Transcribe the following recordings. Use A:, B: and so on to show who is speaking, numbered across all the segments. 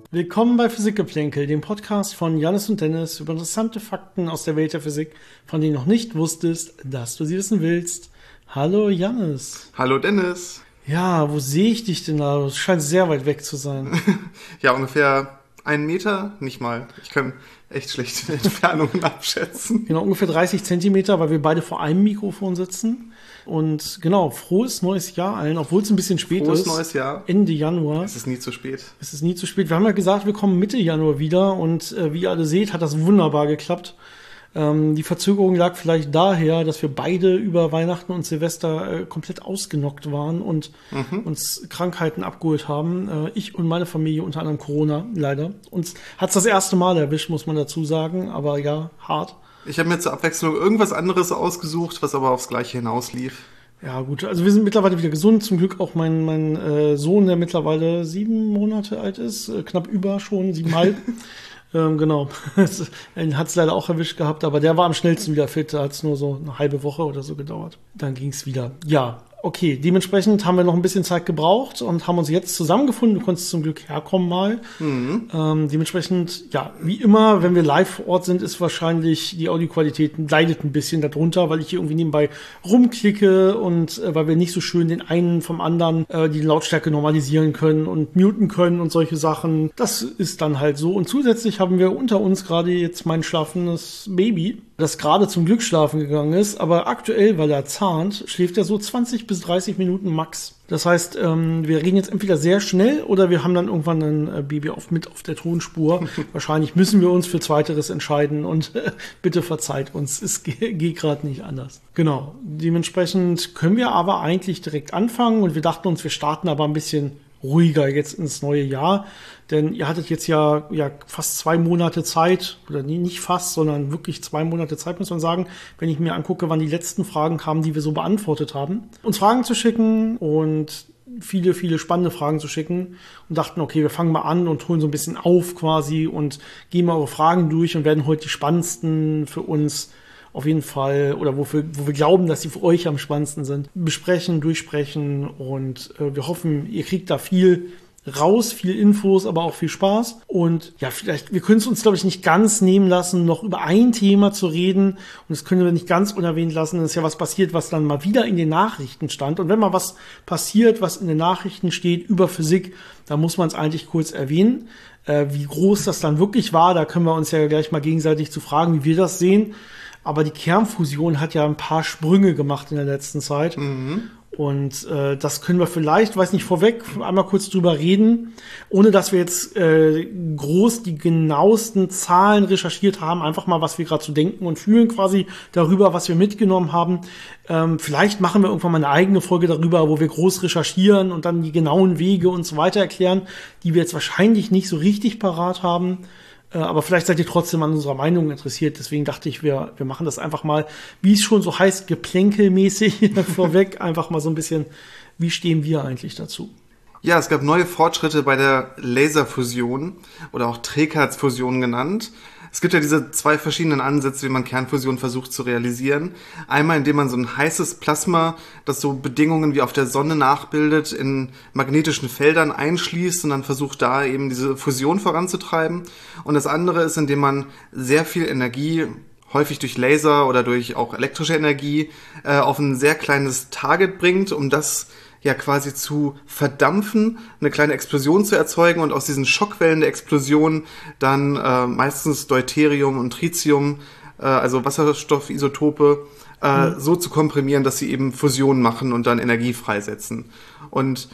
A: Willkommen bei Physikgeplänkel, dem Podcast von Jannis und Dennis über interessante Fakten aus der Welt der Physik, von denen du noch nicht wusstest, dass du sie wissen willst. Hallo Jannis.
B: Hallo Dennis.
A: Ja, wo sehe ich dich denn da? Du scheinst sehr weit weg zu sein.
B: Ja, ungefähr 1 Meter, nicht mal. Ich kann echt schlechte Entfernungen abschätzen.
A: Genau, ungefähr 30 Zentimeter, weil wir beide vor einem Mikrofon sitzen. Und genau, frohes neues Jahr allen, obwohl es ein bisschen spät ist.
B: Frohes neues Jahr.
A: Ende Januar.
B: Es ist nie zu spät.
A: Es ist nie zu spät. Wir haben ja gesagt, wir kommen Mitte Januar wieder und wie ihr alle seht, hat das wunderbar geklappt. Die Verzögerung lag vielleicht daher, dass wir beide über Weihnachten und Silvester komplett ausgenockt waren und uns Krankheiten abgeholt haben. Ich und meine Familie, unter anderem Corona, leider. Uns hat's das erste Mal erwischt, muss man dazu sagen, aber ja, hart.
B: Ich habe mir zur Abwechslung irgendwas anderes ausgesucht, was aber aufs Gleiche hinauslief.
A: Ja gut, also wir sind mittlerweile wieder gesund. Zum Glück auch mein Sohn, der mittlerweile 7 Monate alt ist, knapp über schon, 7,5. Genau, er hat es leider auch erwischt gehabt, aber der war am schnellsten wieder fit. Da hat es nur so eine halbe Woche oder so gedauert. Dann ging es wieder. Ja, okay, dementsprechend haben wir noch ein bisschen Zeit gebraucht und haben uns jetzt zusammengefunden. Du konntest zum Glück herkommen mal. Dementsprechend, ja, wie immer, wenn wir live vor Ort sind, ist wahrscheinlich die Audioqualität leidet ein bisschen darunter, weil ich hier irgendwie nebenbei rumklicke und weil wir nicht so schön den einen vom anderen die Lautstärke normalisieren können und muten können und solche Sachen. Das ist dann halt so. Und zusätzlich haben wir unter uns gerade jetzt mein schlafendes Baby, das gerade zum Glück schlafen gegangen ist, aber aktuell, weil er zahnt, schläft er so 20 bis 30 Minuten max. Das heißt, wir reden jetzt entweder sehr schnell oder wir haben dann irgendwann ein Baby mit auf der Tonspur. Wahrscheinlich müssen wir uns für Zweiteres entscheiden und bitte verzeiht uns, es geht gerade nicht anders. Genau, dementsprechend können wir aber eigentlich direkt anfangen und wir dachten uns, wir starten aber ein bisschen ruhiger jetzt ins neue Jahr, denn ihr hattet jetzt ja fast 2 Monate Zeit, oder nicht fast, sondern wirklich 2 Monate Zeit, muss man sagen, wenn ich mir angucke, wann die letzten Fragen kamen, die wir so beantwortet haben, uns Fragen zu schicken und viele, viele spannende Fragen zu schicken und dachten, okay, wir fangen mal an und holen so ein bisschen auf quasi und gehen mal eure Fragen durch und werden heute die spannendsten für uns auf jeden Fall, oder wo wir glauben, dass sie für euch am spannendsten sind, besprechen, durchsprechen und wir hoffen, ihr kriegt da viel raus, viel Infos, aber auch viel Spaß. Und ja, vielleicht, wir können es uns, glaube ich, nicht ganz nehmen lassen, noch über ein Thema zu reden. Und das können wir nicht ganz unerwähnt lassen. Das ist ja was passiert, was dann mal wieder in den Nachrichten stand. Und wenn mal was passiert, was in den Nachrichten steht über Physik, dann muss man es eigentlich kurz erwähnen. Wie groß das dann wirklich war, da können wir uns ja gleich mal gegenseitig zu fragen, wie wir das sehen. Aber die Kernfusion hat ja ein paar Sprünge gemacht in der letzten Zeit. Und das können wir vielleicht, weiß nicht, vorweg einmal kurz drüber reden, ohne dass wir jetzt groß die genauesten Zahlen recherchiert haben, einfach mal, was wir gerade so denken und fühlen quasi darüber, was wir mitgenommen haben. Vielleicht machen wir irgendwann mal eine eigene Folge darüber, wo wir groß recherchieren und dann die genauen Wege und so weiter erklären, die wir jetzt wahrscheinlich nicht so richtig parat haben. Aber vielleicht seid ihr trotzdem an unserer Meinung interessiert. Deswegen dachte ich, wir machen das einfach mal, wie es schon so heißt, geplänkelmäßig vorweg. Einfach mal so ein bisschen, wie stehen wir eigentlich dazu?
B: Ja, es gab neue Fortschritte bei der Laserfusion oder auch Trägheitsfusion genannt. Es gibt ja diese 2 verschiedenen Ansätze, wie man Kernfusion versucht zu realisieren. Einmal, indem man so ein heißes Plasma, das so Bedingungen wie auf der Sonne nachbildet, in magnetischen Feldern einschließt und dann versucht, da eben diese Fusion voranzutreiben. Und das andere ist, indem man sehr viel Energie, häufig durch Laser oder durch auch elektrische Energie, auf ein sehr kleines Target bringt, um das ja quasi zu verdampfen, eine kleine Explosion zu erzeugen und aus diesen Schockwellen der Explosion dann meistens Deuterium und Tritium, also Wasserstoffisotope, so zu komprimieren, dass sie eben Fusion machen und dann Energie freisetzen. Und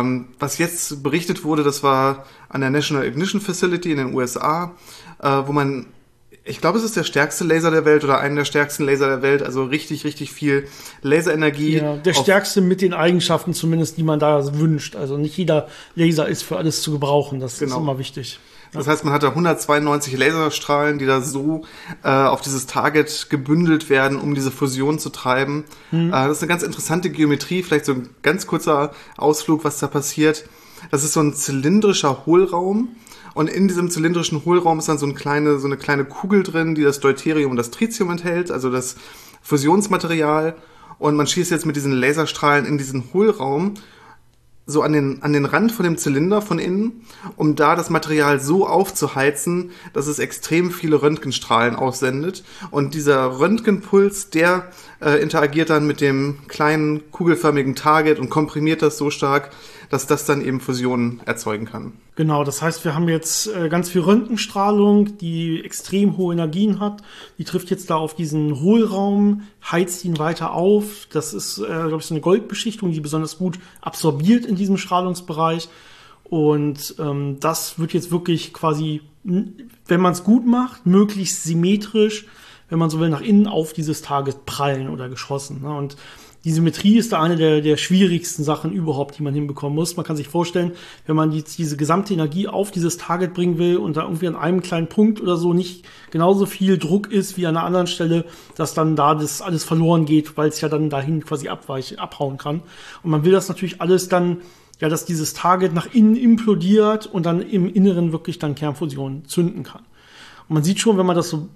B: was jetzt berichtet wurde, das war an der National Ignition Facility in den USA, wo man, ich glaube, es ist der stärkste Laser der Welt oder einer der stärksten Laser der Welt, also richtig, richtig viel Laserenergie.
A: Ja, der stärkste mit den Eigenschaften zumindest, die man da wünscht. Also nicht jeder Laser ist für alles zu gebrauchen, das ist immer wichtig.
B: Das heißt, man hat da 192 Laserstrahlen, die da so auf dieses Target gebündelt werden, um diese Fusion zu treiben. Das ist eine ganz interessante Geometrie, vielleicht so ein ganz kurzer Ausflug, was da passiert. Das ist so ein zylindrischer Hohlraum. Und in diesem zylindrischen Hohlraum ist dann so eine kleine Kugel drin, die das Deuterium und das Tritium enthält, also das Fusionsmaterial. Und man schießt jetzt mit diesen Laserstrahlen in diesen Hohlraum. so an den Rand von dem Zylinder von innen, um da das Material so aufzuheizen, dass es extrem viele Röntgenstrahlen aussendet. Und dieser Röntgenpuls, der interagiert dann mit dem kleinen kugelförmigen Target und komprimiert das so stark, dass das dann eben Fusionen erzeugen kann.
A: Genau, das heißt, wir haben jetzt ganz viel Röntgenstrahlung, die extrem hohe Energien hat. Die trifft jetzt da auf diesen Hohlraum, heizt ihn weiter auf. Das ist, glaube ich, so eine Goldbeschichtung, die besonders gut absorbiert in diesem Strahlungsbereich. Und das wird jetzt wirklich quasi, wenn man es gut macht, möglichst symmetrisch, wenn man so will, nach innen auf dieses Target prallen oder geschossen. Ne? Und die Symmetrie ist da eine der schwierigsten Sachen überhaupt, die man hinbekommen muss. Man kann sich vorstellen, wenn man diese gesamte Energie auf dieses Target bringen will und da irgendwie an einem kleinen Punkt oder so nicht genauso viel Druck ist wie an einer anderen Stelle, dass dann da das alles verloren geht, weil es ja dann dahin quasi abhauen kann. Und man will das natürlich alles dann, ja, dass dieses Target nach innen implodiert und dann im Inneren wirklich dann Kernfusion zünden kann. Und man sieht schon, wenn man das so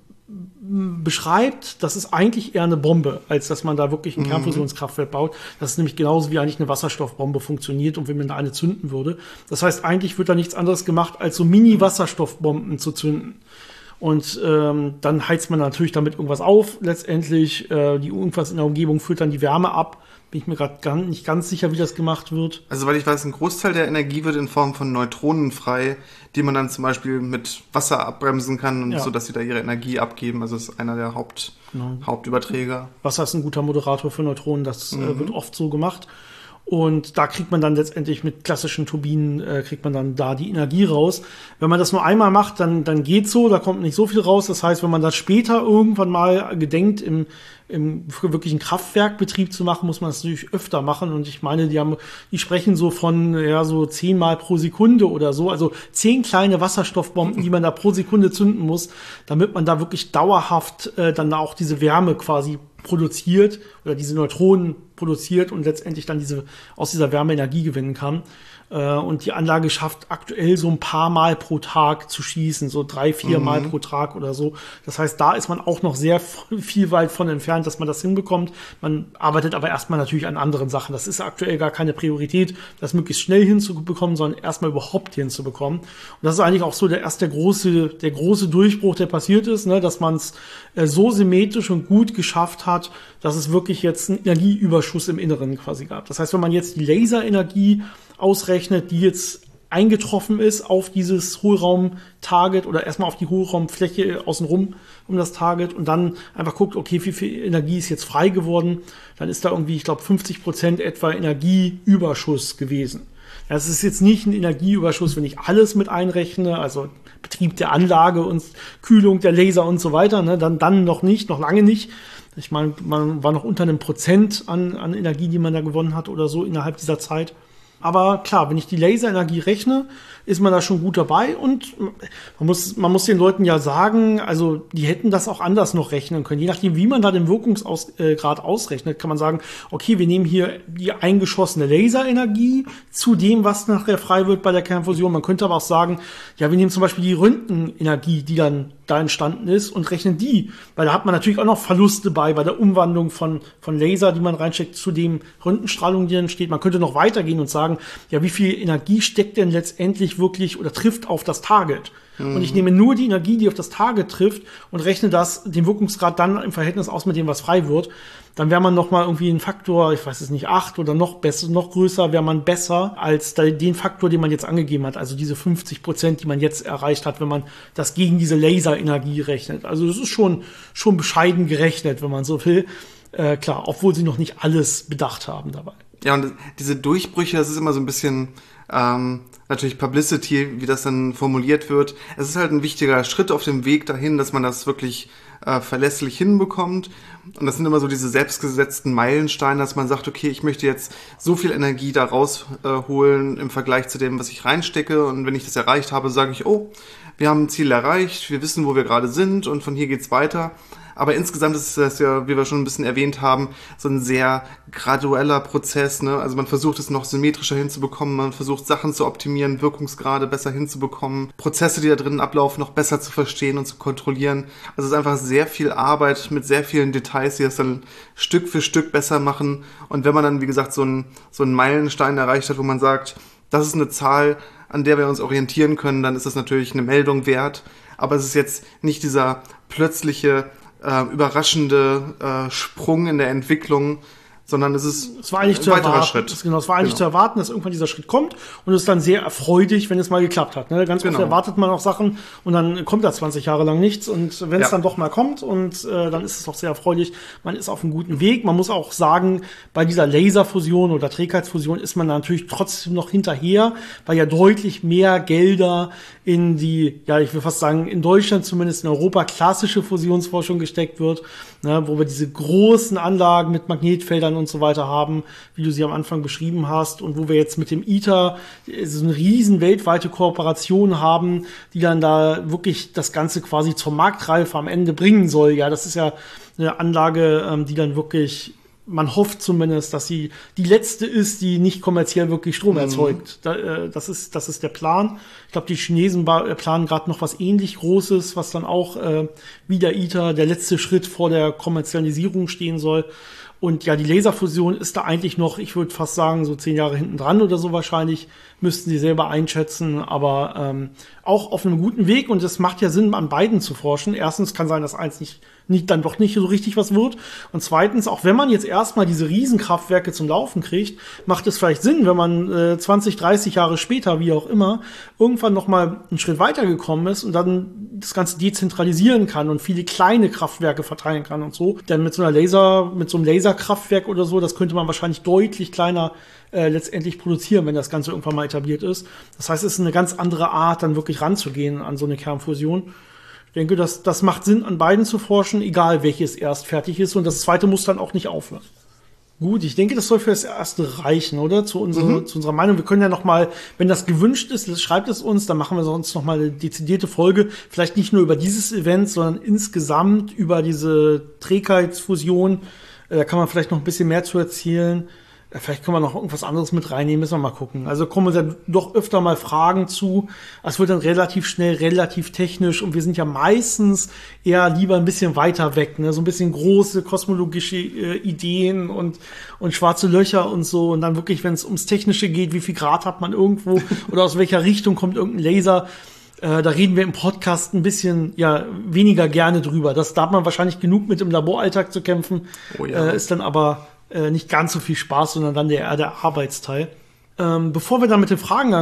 A: beschreibt, das ist eigentlich eher eine Bombe, als dass man da wirklich ein Kernfusionskraftwerk baut. Das ist nämlich genauso wie eigentlich eine Wasserstoffbombe funktioniert und wenn man da eine zünden würde. Das heißt, eigentlich wird da nichts anderes gemacht, als so Mini-Wasserstoffbomben zu zünden. Und dann heizt man natürlich damit irgendwas auf. Letztendlich, die irgendwas in der Umgebung führt dann die Wärme ab. Bin ich mir gerade nicht ganz sicher, wie das gemacht wird.
B: Also, weil ich weiß, ein Großteil der Energie wird in Form von Neutronen frei, die man dann zum Beispiel mit Wasser abbremsen kann, und so, dass sie da ihre Energie abgeben. Also, das ist einer der Hauptüberträger.
A: Wasser ist ein guter Moderator für Neutronen. Das wird oft so gemacht. Und da kriegt man dann letztendlich mit klassischen Turbinen, kriegt man dann da die Energie raus. Wenn man das nur einmal macht, dann geht's so, da kommt nicht so viel raus. Das heißt, wenn man das später irgendwann mal gedenkt, im wirklichen Kraftwerkbetrieb zu machen, muss man das natürlich öfter machen. Und ich meine, die sprechen so von, so 10 Mal pro Sekunde oder so. Also 10 kleine Wasserstoffbomben, die man da pro Sekunde zünden muss, damit man da wirklich dauerhaft dann auch diese Wärme quasi produziert oder diese Neutronen produziert und letztendlich dann aus dieser Wärme Energie gewinnen kann. Und die Anlage schafft aktuell so ein paar Mal pro Tag zu schießen, so 3-4 Mal pro Tag oder so. Das heißt, da ist man auch noch sehr viel weit von entfernt, dass man das hinbekommt. Man arbeitet aber erstmal natürlich an anderen Sachen. Das ist aktuell gar keine Priorität, das möglichst schnell hinzubekommen, sondern erstmal überhaupt hinzubekommen. Und das ist eigentlich auch so der große Durchbruch, der passiert ist, ne, dass man es so symmetrisch und gut geschafft hat, dass es wirklich jetzt einen Energieüberschuss im Inneren quasi gab. Das heißt, wenn man jetzt die Laserenergie ausrechnet, die jetzt eingetroffen ist auf dieses Hohlraum-Target oder erstmal auf die Hohlraumfläche außenrum um das Target und dann einfach guckt, okay, wie viel Energie ist jetzt frei geworden, dann ist da irgendwie, ich glaube, 50% etwa Energieüberschuss gewesen. Das ist jetzt nicht ein Energieüberschuss, wenn ich alles mit einrechne, also Betrieb der Anlage und Kühlung der Laser und so weiter, ne, dann noch lange nicht. Ich meine, man war noch unter einem Prozent an Energie, die man da gewonnen hat oder so innerhalb dieser Zeit. Aber klar, wenn ich die Laserenergie rechne, ist man da schon gut dabei und man muss den Leuten ja sagen, also die hätten das auch anders noch rechnen können. Je nachdem, wie man da den Wirkungsgrad ausrechnet, kann man sagen, okay, wir nehmen hier die eingeschossene Laserenergie zu dem, was nachher frei wird bei der Kernfusion. Man könnte aber auch sagen, ja, wir nehmen zum Beispiel die Röntgenenergie, die dann da entstanden ist und rechnen die, weil da hat man natürlich auch noch Verluste bei der Umwandlung von Laser, die man reinsteckt, zu dem Röntgenstrahlung, die dann entsteht. Man könnte noch weitergehen und sagen, ja, wie viel Energie steckt denn letztendlich wirklich oder trifft auf das Target? Und ich nehme nur die Energie, die auf das Target trifft und rechne den Wirkungsgrad dann im Verhältnis aus mit dem, was frei wird. Dann wäre man noch mal irgendwie ein Faktor, ich weiß es nicht, 8 oder noch größer, wäre man besser als den Faktor, den man jetzt angegeben hat. Also diese 50%, die man jetzt erreicht hat, wenn man das gegen diese Laserenergie rechnet. Also das ist schon bescheiden gerechnet, wenn man so will. Klar, obwohl sie noch nicht alles bedacht haben dabei.
B: Ja, und diese Durchbrüche, das ist immer so ein bisschen natürlich Publicity, wie das dann formuliert wird. Es ist halt ein wichtiger Schritt auf dem Weg dahin, dass man das wirklich verlässlich hinbekommt. Und das sind immer so diese selbstgesetzten Meilensteine, dass man sagt, okay, ich möchte jetzt so viel Energie da rausholen im Vergleich zu dem, was ich reinstecke. Und wenn ich das erreicht habe, sage ich, oh, wir haben ein Ziel erreicht, wir wissen, wo wir gerade sind und von hier geht's weiter. Aber insgesamt ist das ja, wie wir schon ein bisschen erwähnt haben, so ein sehr gradueller Prozess, ne? Also man versucht es noch symmetrischer hinzubekommen, man versucht Sachen zu optimieren, Wirkungsgrade besser hinzubekommen, Prozesse, die da drinnen ablaufen, noch besser zu verstehen und zu kontrollieren. Also es ist einfach sehr viel Arbeit mit sehr vielen Details, die das dann Stück für Stück besser machen. Und wenn man dann, wie gesagt, so einen Meilenstein erreicht hat, wo man sagt, das ist eine Zahl, an der wir uns orientieren können, dann ist das natürlich eine Meldung wert. Aber es ist jetzt nicht dieser plötzliche, überraschende Sprung in der Entwicklung, sondern es
A: war eigentlich
B: ein
A: zu
B: weiterer
A: erwarten.
B: Schritt.
A: Genau, es war eigentlich zu erwarten, dass irgendwann dieser Schritt kommt und es ist dann sehr erfreulich, wenn es mal geklappt hat. Ne? Ganz oft erwartet man auch Sachen und dann kommt da 20 Jahre lang nichts und wenn es dann doch mal kommt und dann ist es auch sehr erfreulich, man ist auf einem guten Weg. Man muss auch sagen, bei dieser Laserfusion oder Trägheitsfusion ist man natürlich trotzdem noch hinterher, weil ja deutlich mehr Gelder in die, ja, ich will fast sagen, in Deutschland zumindest in Europa klassische Fusionsforschung gesteckt wird, ne, wo wir diese großen Anlagen mit Magnetfeldern und so weiter haben, wie du sie am Anfang beschrieben hast, und wo wir jetzt mit dem ITER so eine riesen weltweite Kooperation haben, die dann da wirklich das Ganze quasi zur Marktreife am Ende bringen soll. Ja, das ist ja eine Anlage, die dann wirklich, man hofft zumindest, dass sie die letzte ist, die nicht kommerziell wirklich Strom erzeugt. Das ist der Plan. Ich glaube, die Chinesen planen gerade noch was ähnlich Großes, was dann auch wie der ITER der letzte Schritt vor der Kommerzialisierung stehen soll. Und ja, die Laserfusion ist da eigentlich noch, ich würde fast sagen, so 10 Jahre hinten dran oder so wahrscheinlich, müssten sie selber einschätzen, aber auch auf einem guten Weg, und es macht ja Sinn, an beiden zu forschen. Erstens kann sein, dass eins dann doch nicht so richtig was wird. Und zweitens, auch wenn man jetzt erstmal diese Riesenkraftwerke zum Laufen kriegt, macht es vielleicht Sinn, wenn man 20, 30 Jahre später, wie auch immer, irgendwann noch mal einen Schritt weitergekommen ist und dann das Ganze dezentralisieren kann und viele kleine Kraftwerke verteilen kann und so. Denn mit so einem Laserkraftwerk oder so, das könnte man wahrscheinlich deutlich kleiner letztendlich produzieren, wenn das Ganze irgendwann mal etabliert ist. Das heißt, es ist eine ganz andere Art, dann wirklich ranzugehen an so eine Kernfusion. Ich denke, das macht Sinn, an beiden zu forschen, egal welches erst fertig ist. Und das zweite muss dann auch nicht aufhören. Gut, ich denke, das soll für das erste reichen, oder? Zu unserer Meinung. Wir können ja noch mal, wenn das gewünscht ist, schreibt es uns, dann machen wir sonst noch mal eine dezidierte Folge. Vielleicht nicht nur über dieses Event, sondern insgesamt über diese Trägheitsfusion. Da kann man vielleicht noch ein bisschen mehr zu erzählen. Vielleicht können wir noch irgendwas anderes mit reinnehmen, müssen wir mal gucken. Also kommen dann doch öfter mal Fragen zu. Es wird dann relativ schnell, relativ technisch, und wir sind ja meistens eher lieber ein bisschen weiter weg, ne? So ein bisschen große kosmologische Ideen und schwarze Löcher und so. Und dann wirklich, wenn es ums Technische geht, wie viel Grad hat man irgendwo oder aus welcher Richtung kommt irgendein Laser, da reden wir im Podcast ein bisschen weniger gerne drüber. Da hat man wahrscheinlich genug mit im Laboralltag zu kämpfen. Oh ja. Ist dann aber nicht ganz so viel Spaß, sondern dann der Arbeitsteil. Bevor wir dann mit den Fragen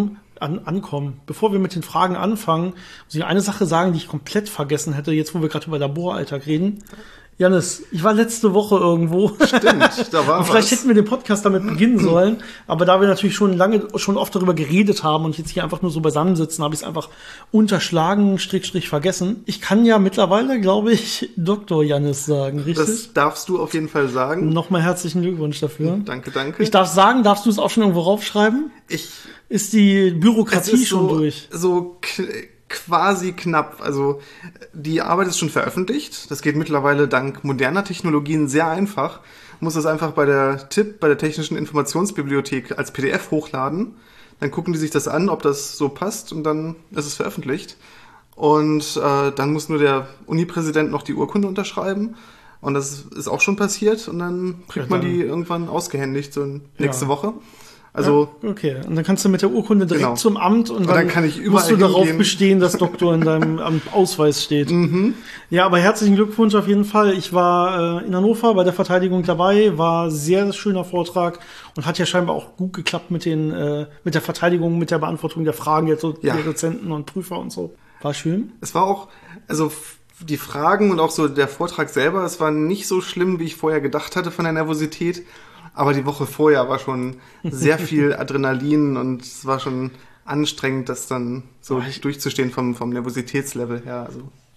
A: bevor wir mit den Fragen anfangen, muss ich eine Sache sagen, die ich komplett vergessen hätte, jetzt wo wir gerade über Laboralltag reden. Jannis, ich war letzte Woche irgendwo.
B: Stimmt, da war
A: und vielleicht hätten wir den Podcast damit beginnen sollen, aber da wir natürlich schon oft darüber geredet haben und jetzt hier einfach nur so beisammen sitzen, habe ich es einfach unterschlagen, vergessen. Ich kann ja mittlerweile, glaube ich, Dr. Jannis sagen, richtig?
B: Das darfst du auf jeden Fall sagen.
A: Nochmal herzlichen Glückwunsch dafür.
B: Danke, danke.
A: Ich darf sagen, darfst du es auch schon irgendwo raufschreiben? Ist die Bürokratie schon durch?
B: So quasi knapp. Also die Arbeit ist schon veröffentlicht. Das geht mittlerweile dank moderner Technologien sehr einfach. Man muss das einfach bei der Technischen Informationsbibliothek als PDF hochladen. Dann gucken die sich das an, ob das so passt, und dann ist es veröffentlicht. Und dann muss nur der Uni-Präsident noch die Urkunde unterschreiben. Und das ist auch schon passiert. Und dann kriegt man die irgendwann ausgehändigt, so nächste Woche. Also
A: okay, und dann kannst du mit der Urkunde direkt zum Amt und dann
B: kann ich
A: musst du darauf bestehen, dass Doktor in deinem Ausweis steht. Ja, aber herzlichen Glückwunsch auf jeden Fall. Ich war in Hannover bei der Verteidigung dabei, war sehr schöner Vortrag und hat ja scheinbar auch gut geklappt mit der Verteidigung, mit der Beantwortung der Fragen der Dozenten und Prüfer und so. War schön.
B: Es war auch, also die Fragen und auch so der Vortrag selber, es war nicht so schlimm, wie ich vorher gedacht hatte von der Nervosität. Aber die Woche vorher war schon sehr viel Adrenalin und es war schon anstrengend, das dann so durchzustehen vom Nervositätslevel her. Also.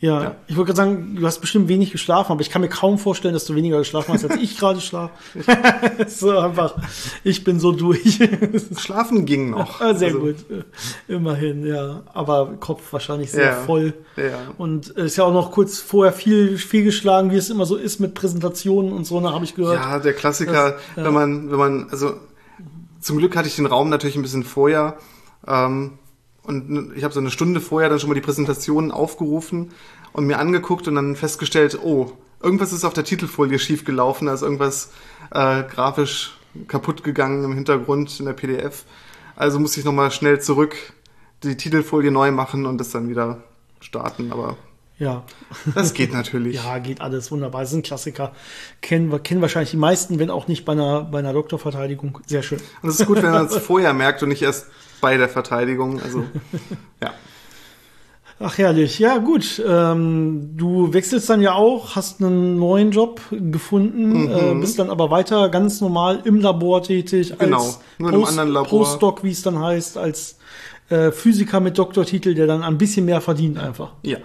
A: Ja, ich wollte gerade sagen, du hast bestimmt wenig geschlafen, aber ich kann mir kaum vorstellen, dass du weniger geschlafen hast, als ich gerade schlafe. So einfach, ich bin so durch.
B: Schlafen ging noch.
A: Sehr gut, immerhin, ja. Aber Kopf wahrscheinlich sehr voll.
B: Ja.
A: Und ist ja auch noch kurz vorher viel geschlagen, wie es immer so ist mit Präsentationen und so, habe ich gehört.
B: Ja, der Klassiker, wenn man, also zum Glück hatte ich den Raum natürlich ein bisschen vorher, und ich habe so eine Stunde vorher dann schon mal die Präsentation aufgerufen und mir angeguckt und dann festgestellt, oh, irgendwas ist auf der Titelfolie schief gelaufen, also irgendwas grafisch kaputt gegangen im Hintergrund in der PDF. Also musste ich nochmal schnell zurück, die Titelfolie neu machen und das dann wieder starten, aber
A: ja,
B: das geht natürlich.
A: Ja, geht alles wunderbar. Das ist ein Klassiker. Kennen wahrscheinlich die meisten, wenn auch nicht bei einer Doktorverteidigung. Sehr schön.
B: Und es ist gut, wenn man es vorher merkt und nicht erst bei der Verteidigung. Also, ja.
A: Ach, herrlich. Ja, gut. Du wechselst dann ja auch, hast einen neuen Job gefunden, bist dann aber weiter ganz normal im Labor tätig.
B: Genau,
A: als
B: nur in einem anderen Labor.
A: Postdoc, wie es dann heißt, als Physiker mit Doktortitel, der dann ein bisschen mehr verdient einfach.
B: Ja.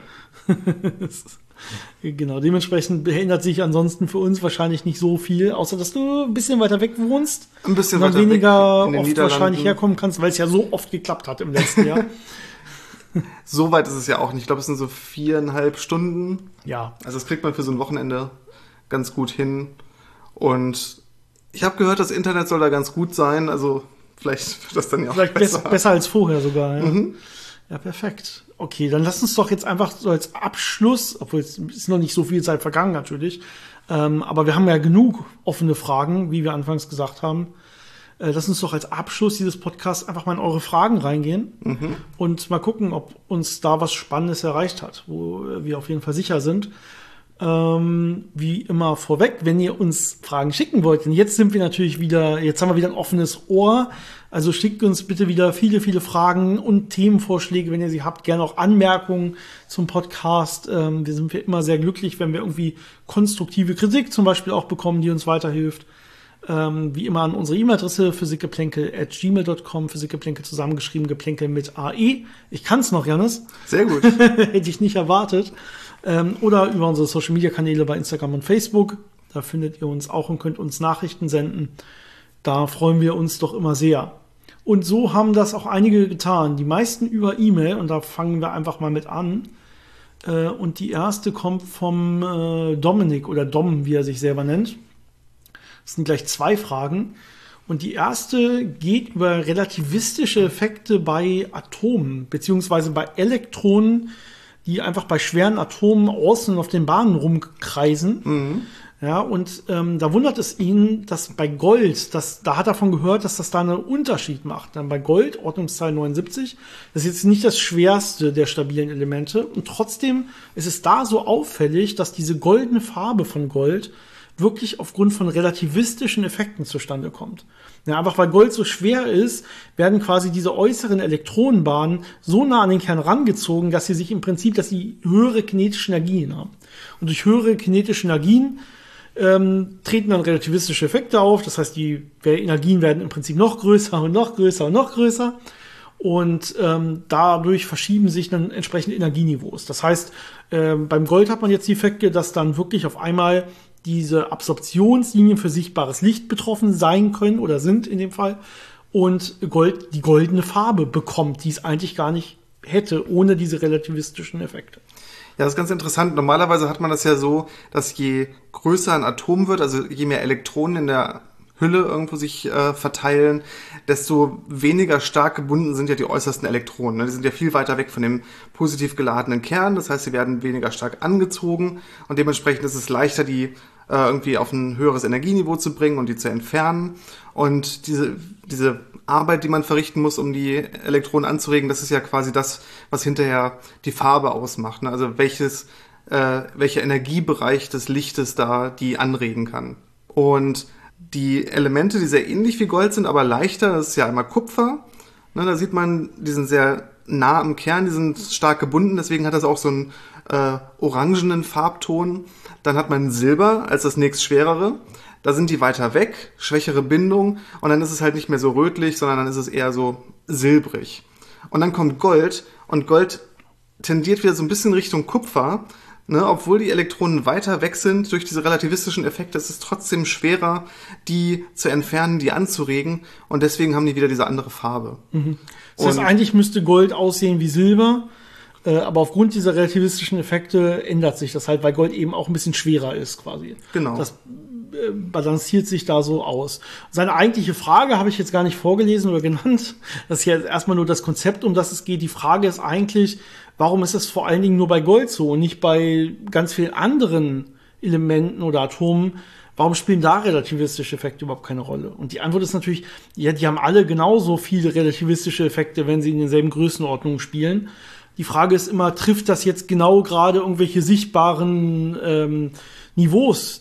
A: Genau, dementsprechend ändert sich ansonsten für uns wahrscheinlich nicht so viel, außer dass du ein bisschen weiter weg wohnst.
B: Ein bisschen
A: und dann
B: weiter
A: weniger
B: weg in den
A: oft wahrscheinlich herkommen kannst, weil es ja so oft geklappt hat im letzten Jahr.
B: So weit ist es ja auch nicht. Ich glaube, es sind so 4,5 Stunden.
A: Ja.
B: Also das kriegt man für so ein Wochenende ganz gut hin. Und ich habe gehört, das Internet soll da ganz gut sein. Also vielleicht wird das dann ja auch
A: besser als vorher sogar. Ja. Ja, perfekt. Okay, dann lass uns doch jetzt einfach so als Abschluss, obwohl es ist noch nicht so viel Zeit vergangen natürlich, aber wir haben ja genug offene Fragen, wie wir anfangs gesagt haben. Lass uns doch als Abschluss dieses Podcasts einfach mal in eure Fragen reingehen und mal gucken, ob uns da was Spannendes erreicht hat, wo wir auf jeden Fall sicher sind. Wie immer vorweg, wenn ihr uns Fragen schicken wollt, denn jetzt haben wir wieder ein offenes Ohr, also schickt uns bitte wieder viele Fragen und Themenvorschläge, wenn ihr sie habt, gerne auch Anmerkungen zum Podcast. Wir sind immer sehr glücklich, wenn wir irgendwie konstruktive Kritik zum Beispiel auch bekommen, die uns weiterhilft. Wie immer an unsere E-Mail-Adresse physikgeplänkel@gmail.com, Physikgeplänkel zusammengeschrieben, Geplänkel mit AE. Ich kann's noch, Jannis.
B: Sehr gut.
A: Hätte ich nicht erwartet. Oder über unsere Social-Media-Kanäle bei Instagram und Facebook. Da findet ihr uns auch und könnt uns Nachrichten senden. Da freuen wir uns doch immer sehr. Und so haben das auch einige getan. Die meisten über E-Mail. Und da fangen wir einfach mal mit an. Und die erste kommt vom Dominik oder Dom, wie er sich selber nennt. Das sind gleich 2 Fragen. Und die erste geht über relativistische Effekte bei Atomen, beziehungsweise bei Elektronen, die einfach bei schweren Atomen außen auf den Bahnen rumkreisen. Ja, und da wundert es ihn, dass bei Gold, da hat er davon gehört, dass das da einen Unterschied macht. Dann bei Gold, Ordnungszahl 79, das ist jetzt nicht das schwerste der stabilen Elemente. Und trotzdem ist es da so auffällig, dass diese goldene Farbe von Gold wirklich aufgrund von relativistischen Effekten zustande kommt. Ja, einfach weil Gold so schwer ist, werden quasi diese äußeren Elektronenbahnen so nah an den Kern rangezogen, dass sie höhere kinetische Energien haben. Und durch höhere kinetische Energien treten dann relativistische Effekte auf. Das heißt, die Energien werden im Prinzip noch größer und noch größer und noch größer. Und dadurch verschieben sich dann entsprechende Energieniveaus. Das heißt, beim Gold hat man jetzt die Effekte, dass dann wirklich auf einmal diese Absorptionslinien für sichtbares Licht betroffen sein können oder sind in dem Fall und Gold die goldene Farbe bekommt, die es eigentlich gar nicht hätte, ohne diese relativistischen Effekte.
B: Ja, das ist ganz interessant. Normalerweise hat man das ja so, dass je größer ein Atom wird, also je mehr Elektronen in der Hülle irgendwo sich verteilen, desto weniger stark gebunden sind ja die äußersten Elektronen. Die sind ja viel weiter weg von dem positiv geladenen Kern. Das heißt, sie werden weniger stark angezogen und dementsprechend ist es leichter, die irgendwie auf ein höheres Energieniveau zu bringen und die zu entfernen. Und diese Arbeit, die man verrichten muss, um die Elektronen anzuregen, das ist ja quasi das, was hinterher die Farbe ausmacht. Ne? Also welcher Energiebereich des Lichtes da die anregen kann. Und die Elemente, die sehr ähnlich wie Gold sind, aber leichter, das ist ja einmal Kupfer. Ne, da sieht man, die sind sehr nah am Kern, die sind stark gebunden, deswegen hat das auch so einen orangenen Farbton. Dann hat man Silber als das nächstschwerere. Da sind die weiter weg, schwächere Bindung und dann ist es halt nicht mehr so rötlich, sondern dann ist es eher so silbrig. Und dann kommt Gold und Gold tendiert wieder so ein bisschen Richtung Kupfer. Ne, obwohl die Elektronen weiter weg sind durch diese relativistischen Effekte, ist es trotzdem schwerer, die zu entfernen, die anzuregen. Und deswegen haben die wieder diese andere Farbe.
A: Das heißt, eigentlich müsste Gold aussehen wie Silber, aber aufgrund dieser relativistischen Effekte ändert sich das halt, weil Gold eben auch ein bisschen schwerer ist quasi.
B: Genau.
A: Das balanciert sich da so aus. Seine eigentliche Frage habe ich jetzt gar nicht vorgelesen oder genannt. Das ist ja erstmal nur das Konzept, um das es geht. Die Frage ist eigentlich, warum ist es vor allen Dingen nur bei Gold so und nicht bei ganz vielen anderen Elementen oder Atomen? Warum spielen da relativistische Effekte überhaupt keine Rolle? Und die Antwort ist natürlich, ja, die haben alle genauso viele relativistische Effekte, wenn sie in denselben Größenordnungen spielen. Die Frage ist immer, trifft das jetzt genau gerade irgendwelche sichtbaren Niveaus,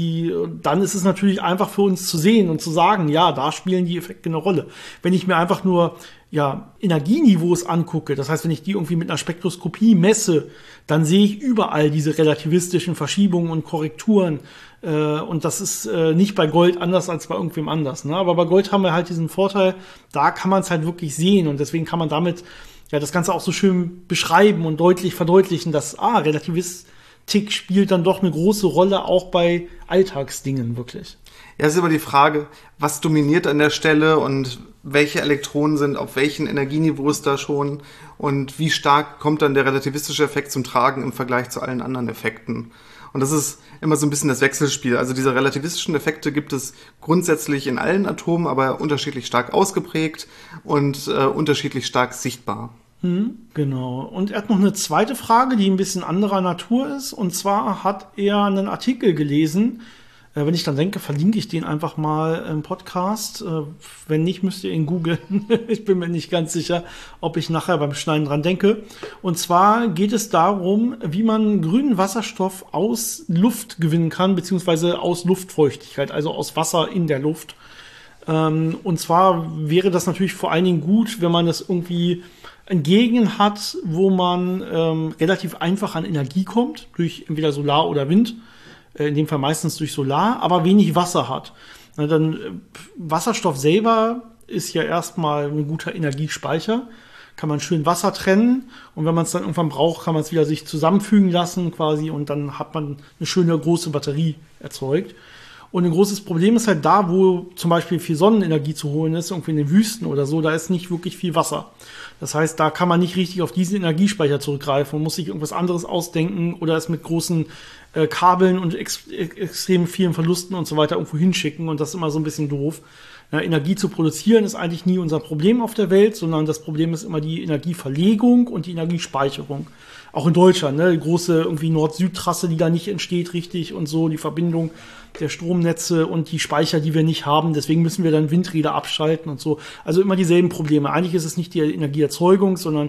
A: dann ist es natürlich einfach für uns zu sehen und zu sagen, ja, da spielen die Effekte eine Rolle. Wenn ich mir einfach nur Energieniveaus angucke, das heißt, wenn ich die irgendwie mit einer Spektroskopie messe, dann sehe ich überall diese relativistischen Verschiebungen und Korrekturen. Und das ist nicht bei Gold anders als bei irgendwem anders. Ne? Aber bei Gold haben wir halt diesen Vorteil, da kann man es halt wirklich sehen und deswegen kann man damit das Ganze auch so schön beschreiben und deutlich verdeutlichen, dass Relativistik spielt dann doch eine große Rolle, auch bei Alltagsdingen wirklich.
B: Ja, es ist immer die Frage, was dominiert an der Stelle und welche Elektronen sind auf welchen Energieniveaus da schon und wie stark kommt dann der relativistische Effekt zum Tragen im Vergleich zu allen anderen Effekten. Und das ist immer so ein bisschen das Wechselspiel. Also diese relativistischen Effekte gibt es grundsätzlich in allen Atomen, aber unterschiedlich stark ausgeprägt und unterschiedlich stark sichtbar.
A: Genau. Und er hat noch eine zweite Frage, die ein bisschen anderer Natur ist. Und zwar hat er einen Artikel gelesen. Wenn ich dann denke, verlinke ich den einfach mal im Podcast. Wenn nicht, müsst ihr ihn googeln. Ich bin mir nicht ganz sicher, ob ich nachher beim Schneiden dran denke. Und zwar geht es darum, wie man grünen Wasserstoff aus Luft gewinnen kann, beziehungsweise aus Luftfeuchtigkeit, also aus Wasser in der Luft. Und zwar wäre das natürlich vor allen Dingen gut, wenn man das irgendwie in Gegenden hat, wo man relativ einfach an Energie kommt, durch entweder Solar oder Wind, in dem Fall meistens durch Solar, aber wenig Wasser hat. Na, dann Wasserstoff selber ist ja erstmal ein guter Energiespeicher, kann man schön Wasser trennen und wenn man es dann irgendwann braucht, kann man es wieder sich zusammenfügen lassen quasi und dann hat man eine schöne große Batterie erzeugt. Und ein großes Problem ist halt da, wo zum Beispiel viel Sonnenenergie zu holen ist, irgendwie in den Wüsten oder so, da ist nicht wirklich viel Wasser. Das heißt, da kann man nicht richtig auf diesen Energiespeicher zurückgreifen und muss sich irgendwas anderes ausdenken oder es mit großen Kabeln und extrem vielen Verlusten und so weiter irgendwo hinschicken und das ist immer so ein bisschen doof. Ja, Energie zu produzieren ist eigentlich nie unser Problem auf der Welt, sondern das Problem ist immer die Energieverlegung und die Energiespeicherung. Auch in Deutschland, ne, die große irgendwie Nord-Süd-Trasse, die da nicht entsteht richtig und so, die Verbindung der Stromnetze und die Speicher, die wir nicht haben. Deswegen müssen wir dann Windräder abschalten und so. Also immer dieselben Probleme. Eigentlich ist es nicht die Energieerzeugung, sondern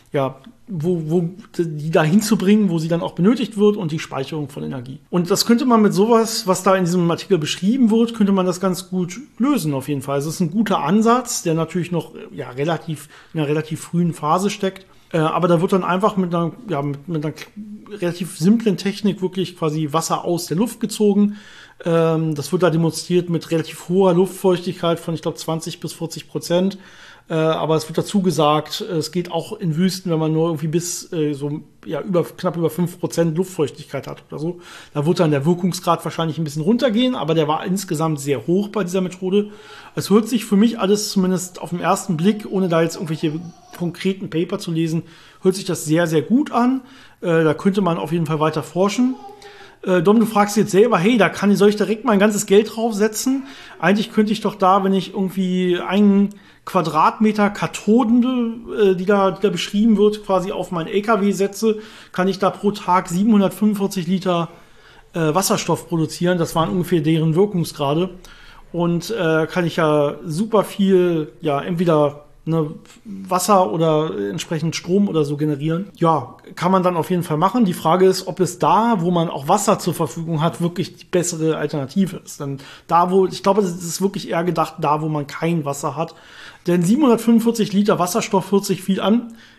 A: wo die da hinzubringen, wo sie dann auch benötigt wird und die Speicherung von Energie. Und das könnte man mit sowas, was da in diesem Artikel beschrieben wird, könnte man das ganz gut lösen auf jeden Fall. Es ist ein guter Ansatz, der natürlich noch in einer relativ frühen Phase steckt. Aber da wird dann einfach mit einer relativ simplen Technik wirklich quasi Wasser aus der Luft gezogen. Das wird da demonstriert mit relativ hoher Luftfeuchtigkeit von, ich glaube, 20-40%. Aber es wird dazu gesagt, es geht auch in Wüsten, wenn man nur irgendwie bis knapp über 5% Luftfeuchtigkeit hat oder so. Da wird dann der Wirkungsgrad wahrscheinlich ein bisschen runtergehen, aber der war insgesamt sehr hoch bei dieser Methode. Es hört sich für mich alles zumindest auf den ersten Blick, ohne da jetzt irgendwelche konkreten Paper zu lesen, hört sich das sehr, sehr gut an. Da könnte man auf jeden Fall weiter forschen. Dom, du fragst jetzt selber, hey, soll ich direkt mein ganzes Geld draufsetzen? Eigentlich könnte ich doch da, wenn ich irgendwie einen Quadratmeter Kathoden, die da beschrieben wird, quasi auf meinen LKW setze, kann ich da pro Tag 745 Liter Wasserstoff produzieren. Das waren ungefähr deren Wirkungsgrade. Und kann ich ja super viel, entweder Wasser oder entsprechend Strom oder so generieren. Ja, kann man dann auf jeden Fall machen. Die Frage ist, ob es da, wo man auch Wasser zur Verfügung hat, wirklich die bessere Alternative ist. Denn ich glaube, das ist wirklich eher gedacht, da, wo man kein Wasser hat. Denn 745 Liter Wasserstoff hört sich viel an.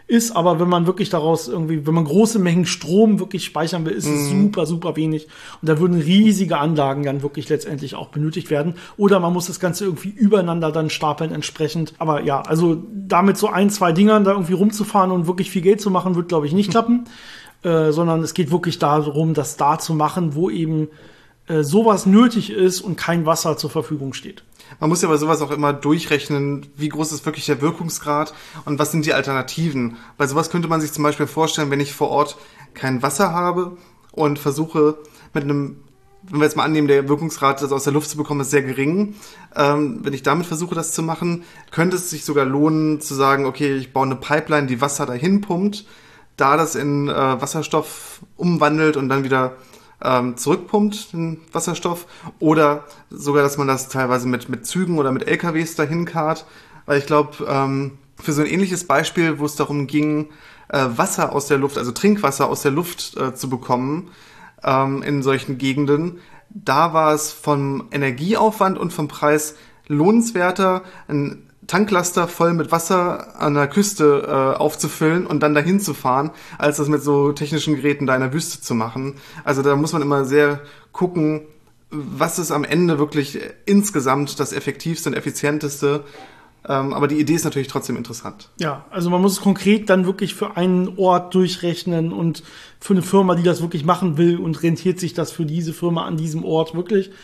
A: ist, aber wenn man wirklich daraus irgendwie, wenn man große Mengen Strom wirklich speichern will, ist es super, super wenig. Und da würden riesige Anlagen dann wirklich letztendlich auch benötigt werden. Oder man muss das Ganze irgendwie übereinander dann stapeln entsprechend. Aber ja, also damit so 1, 2 Dingern da irgendwie rumzufahren und wirklich viel Geld zu machen, wird, glaube ich, nicht klappen. Sondern es geht wirklich darum, das da zu machen, wo eben sowas nötig ist und kein Wasser zur Verfügung steht.
B: Man muss ja bei sowas auch immer durchrechnen, wie groß ist wirklich der Wirkungsgrad und was sind die Alternativen. Bei sowas könnte man sich zum Beispiel vorstellen, wenn ich vor Ort kein Wasser habe und versuche mit einem, wenn wir jetzt mal annehmen, der Wirkungsgrad, das aus der Luft zu bekommen, ist sehr gering. Wenn ich damit versuche, das zu machen, könnte es sich sogar lohnen zu sagen, okay, ich baue eine Pipeline, die Wasser dahin pumpt, da das in Wasserstoff umwandelt und dann wieder zurückpumpt, den Wasserstoff, oder sogar, dass man das teilweise mit Zügen oder mit LKWs dahin karrt, weil ich glaube, für so ein ähnliches Beispiel, wo es darum ging, Wasser aus der Luft, also Trinkwasser aus der Luft zu bekommen, in solchen Gegenden, da war es vom Energieaufwand und vom Preis lohnenswerter, ein Tanklaster voll mit Wasser an der Küste aufzufüllen und dann dahin zu fahren, als das mit so technischen Geräten da in der Wüste zu machen. Also da muss man immer sehr gucken, was ist am Ende wirklich insgesamt das effektivste und effizienteste. Aber die Idee ist natürlich trotzdem interessant.
A: Ja, also man muss es konkret dann wirklich für einen Ort durchrechnen und für eine Firma, die das wirklich machen will, und rentiert sich das für diese Firma an diesem Ort wirklich.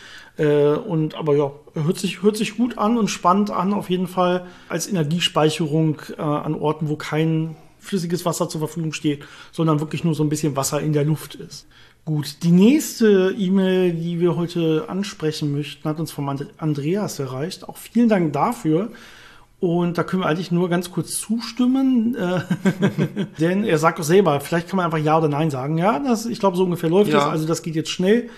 A: Aber ja, hört sich gut an und spannend an, auf jeden Fall als Energiespeicherung an Orten, wo kein flüssiges Wasser zur Verfügung steht, sondern wirklich nur so ein bisschen Wasser in der Luft ist. Gut, die nächste E-Mail, die wir heute ansprechen möchten, hat uns vom Andreas erreicht. Auch vielen Dank dafür. Und da können wir eigentlich nur ganz kurz zustimmen, denn er sagt auch selber, vielleicht kann man einfach Ja oder Nein sagen. Ja, ich glaube, so ungefähr läuft das, also das geht jetzt schnell.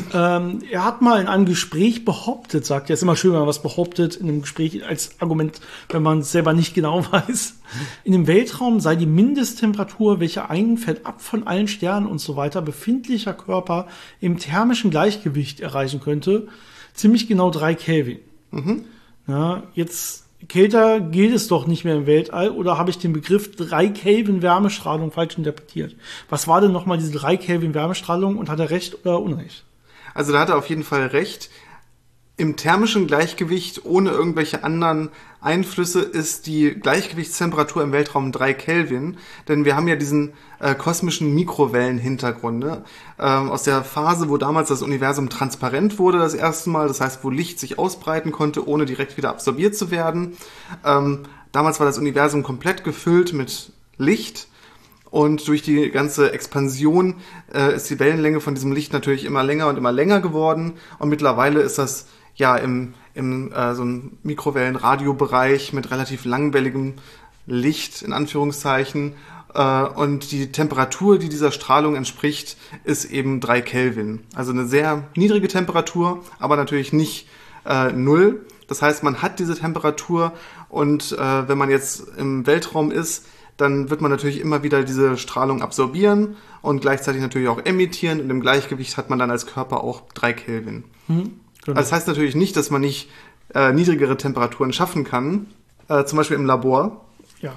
A: Er hat mal in einem Gespräch behauptet, sagt er, ist immer schön, wenn man was behauptet in einem Gespräch als Argument, wenn man es selber nicht genau weiß. In dem Weltraum sei die Mindesttemperatur, welche fernab von allen Sternen und so weiter befindlicher Körper im thermischen Gleichgewicht erreichen könnte, ziemlich genau 3 Kelvin. Ja, jetzt kälter geht es doch nicht mehr im Weltall, oder habe ich den Begriff 3 Kelvin Wärmestrahlung falsch interpretiert? Was war denn nochmal diese 3 Kelvin Wärmestrahlung, und hat er recht oder Unrecht?
B: Also da hat er auf jeden Fall recht. Im thermischen Gleichgewicht ohne irgendwelche anderen Einflüsse ist die Gleichgewichtstemperatur im Weltraum 3 Kelvin, denn wir haben ja diesen kosmischen Mikrowellenhintergrund, ne? Aus der Phase, wo damals das Universum transparent wurde das erste Mal, das heißt, wo Licht sich ausbreiten konnte, ohne direkt wieder absorbiert zu werden. Damals war das Universum komplett gefüllt mit Licht. Und durch die ganze Expansion ist die Wellenlänge von diesem Licht natürlich immer länger und immer länger geworden. Und mittlerweile ist das ja im so einem Mikrowellenradiobereich mit relativ langwelligem Licht, in Anführungszeichen. Und die Temperatur, die dieser Strahlung entspricht, ist eben 3 Kelvin. Also eine sehr niedrige Temperatur, aber natürlich nicht 0. Das heißt, man hat diese Temperatur, und wenn man jetzt im Weltraum ist, dann wird man natürlich immer wieder diese Strahlung absorbieren und gleichzeitig natürlich auch emittieren. Und im Gleichgewicht hat man dann als Körper auch 3 Kelvin. Genau. Also das heißt natürlich nicht, dass man nicht niedrigere Temperaturen schaffen kann, zum Beispiel im Labor.
A: Ja.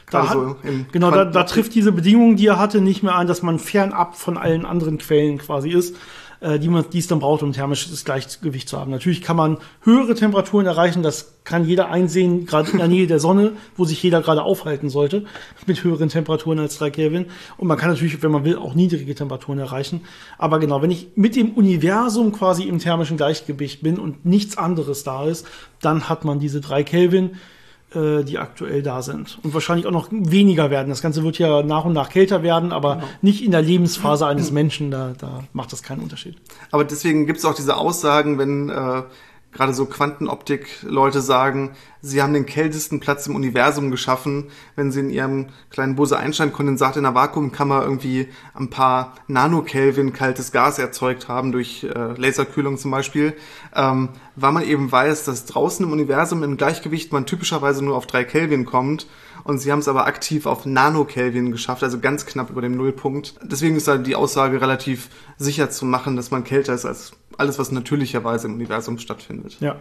A: Da
B: Da
A: trifft diese Bedingung, die er hatte, nicht mehr ein, dass man fernab von allen anderen Quellen quasi ist, die es dann braucht, um thermisches Gleichgewicht zu haben. Natürlich kann man höhere Temperaturen erreichen, das kann jeder einsehen, gerade in der Nähe der Sonne, wo sich jeder gerade aufhalten sollte, mit höheren Temperaturen als 3 Kelvin. Und man kann natürlich, wenn man will, auch niedrige Temperaturen erreichen. Aber genau, wenn ich mit dem Universum quasi im thermischen Gleichgewicht bin und nichts anderes da ist, dann hat man diese 3 Kelvin, die aktuell da sind. Und wahrscheinlich auch noch weniger werden. Das Ganze wird ja nach und nach kälter werden, aber nicht in der Lebensphase eines Menschen. Da macht das keinen Unterschied.
B: Aber deswegen gibt es auch diese Aussagen, wenn gerade so Quantenoptik-Leute sagen, sie haben den kältesten Platz im Universum geschaffen, wenn sie in ihrem kleinen Bose-Einstein-Kondensat in der Vakuumkammer irgendwie ein paar Nanokelvin kaltes Gas erzeugt haben, durch Laserkühlung zum Beispiel, weil man eben weiß, dass draußen im Universum im Gleichgewicht man typischerweise nur auf 3 Kelvin kommt, und sie haben es aber aktiv auf Nanokelvin geschafft, also ganz knapp über dem Nullpunkt. Deswegen ist da die Aussage relativ sicher zu machen, dass man kälter ist als alles, was natürlicherweise im Universum stattfindet.
A: Ja,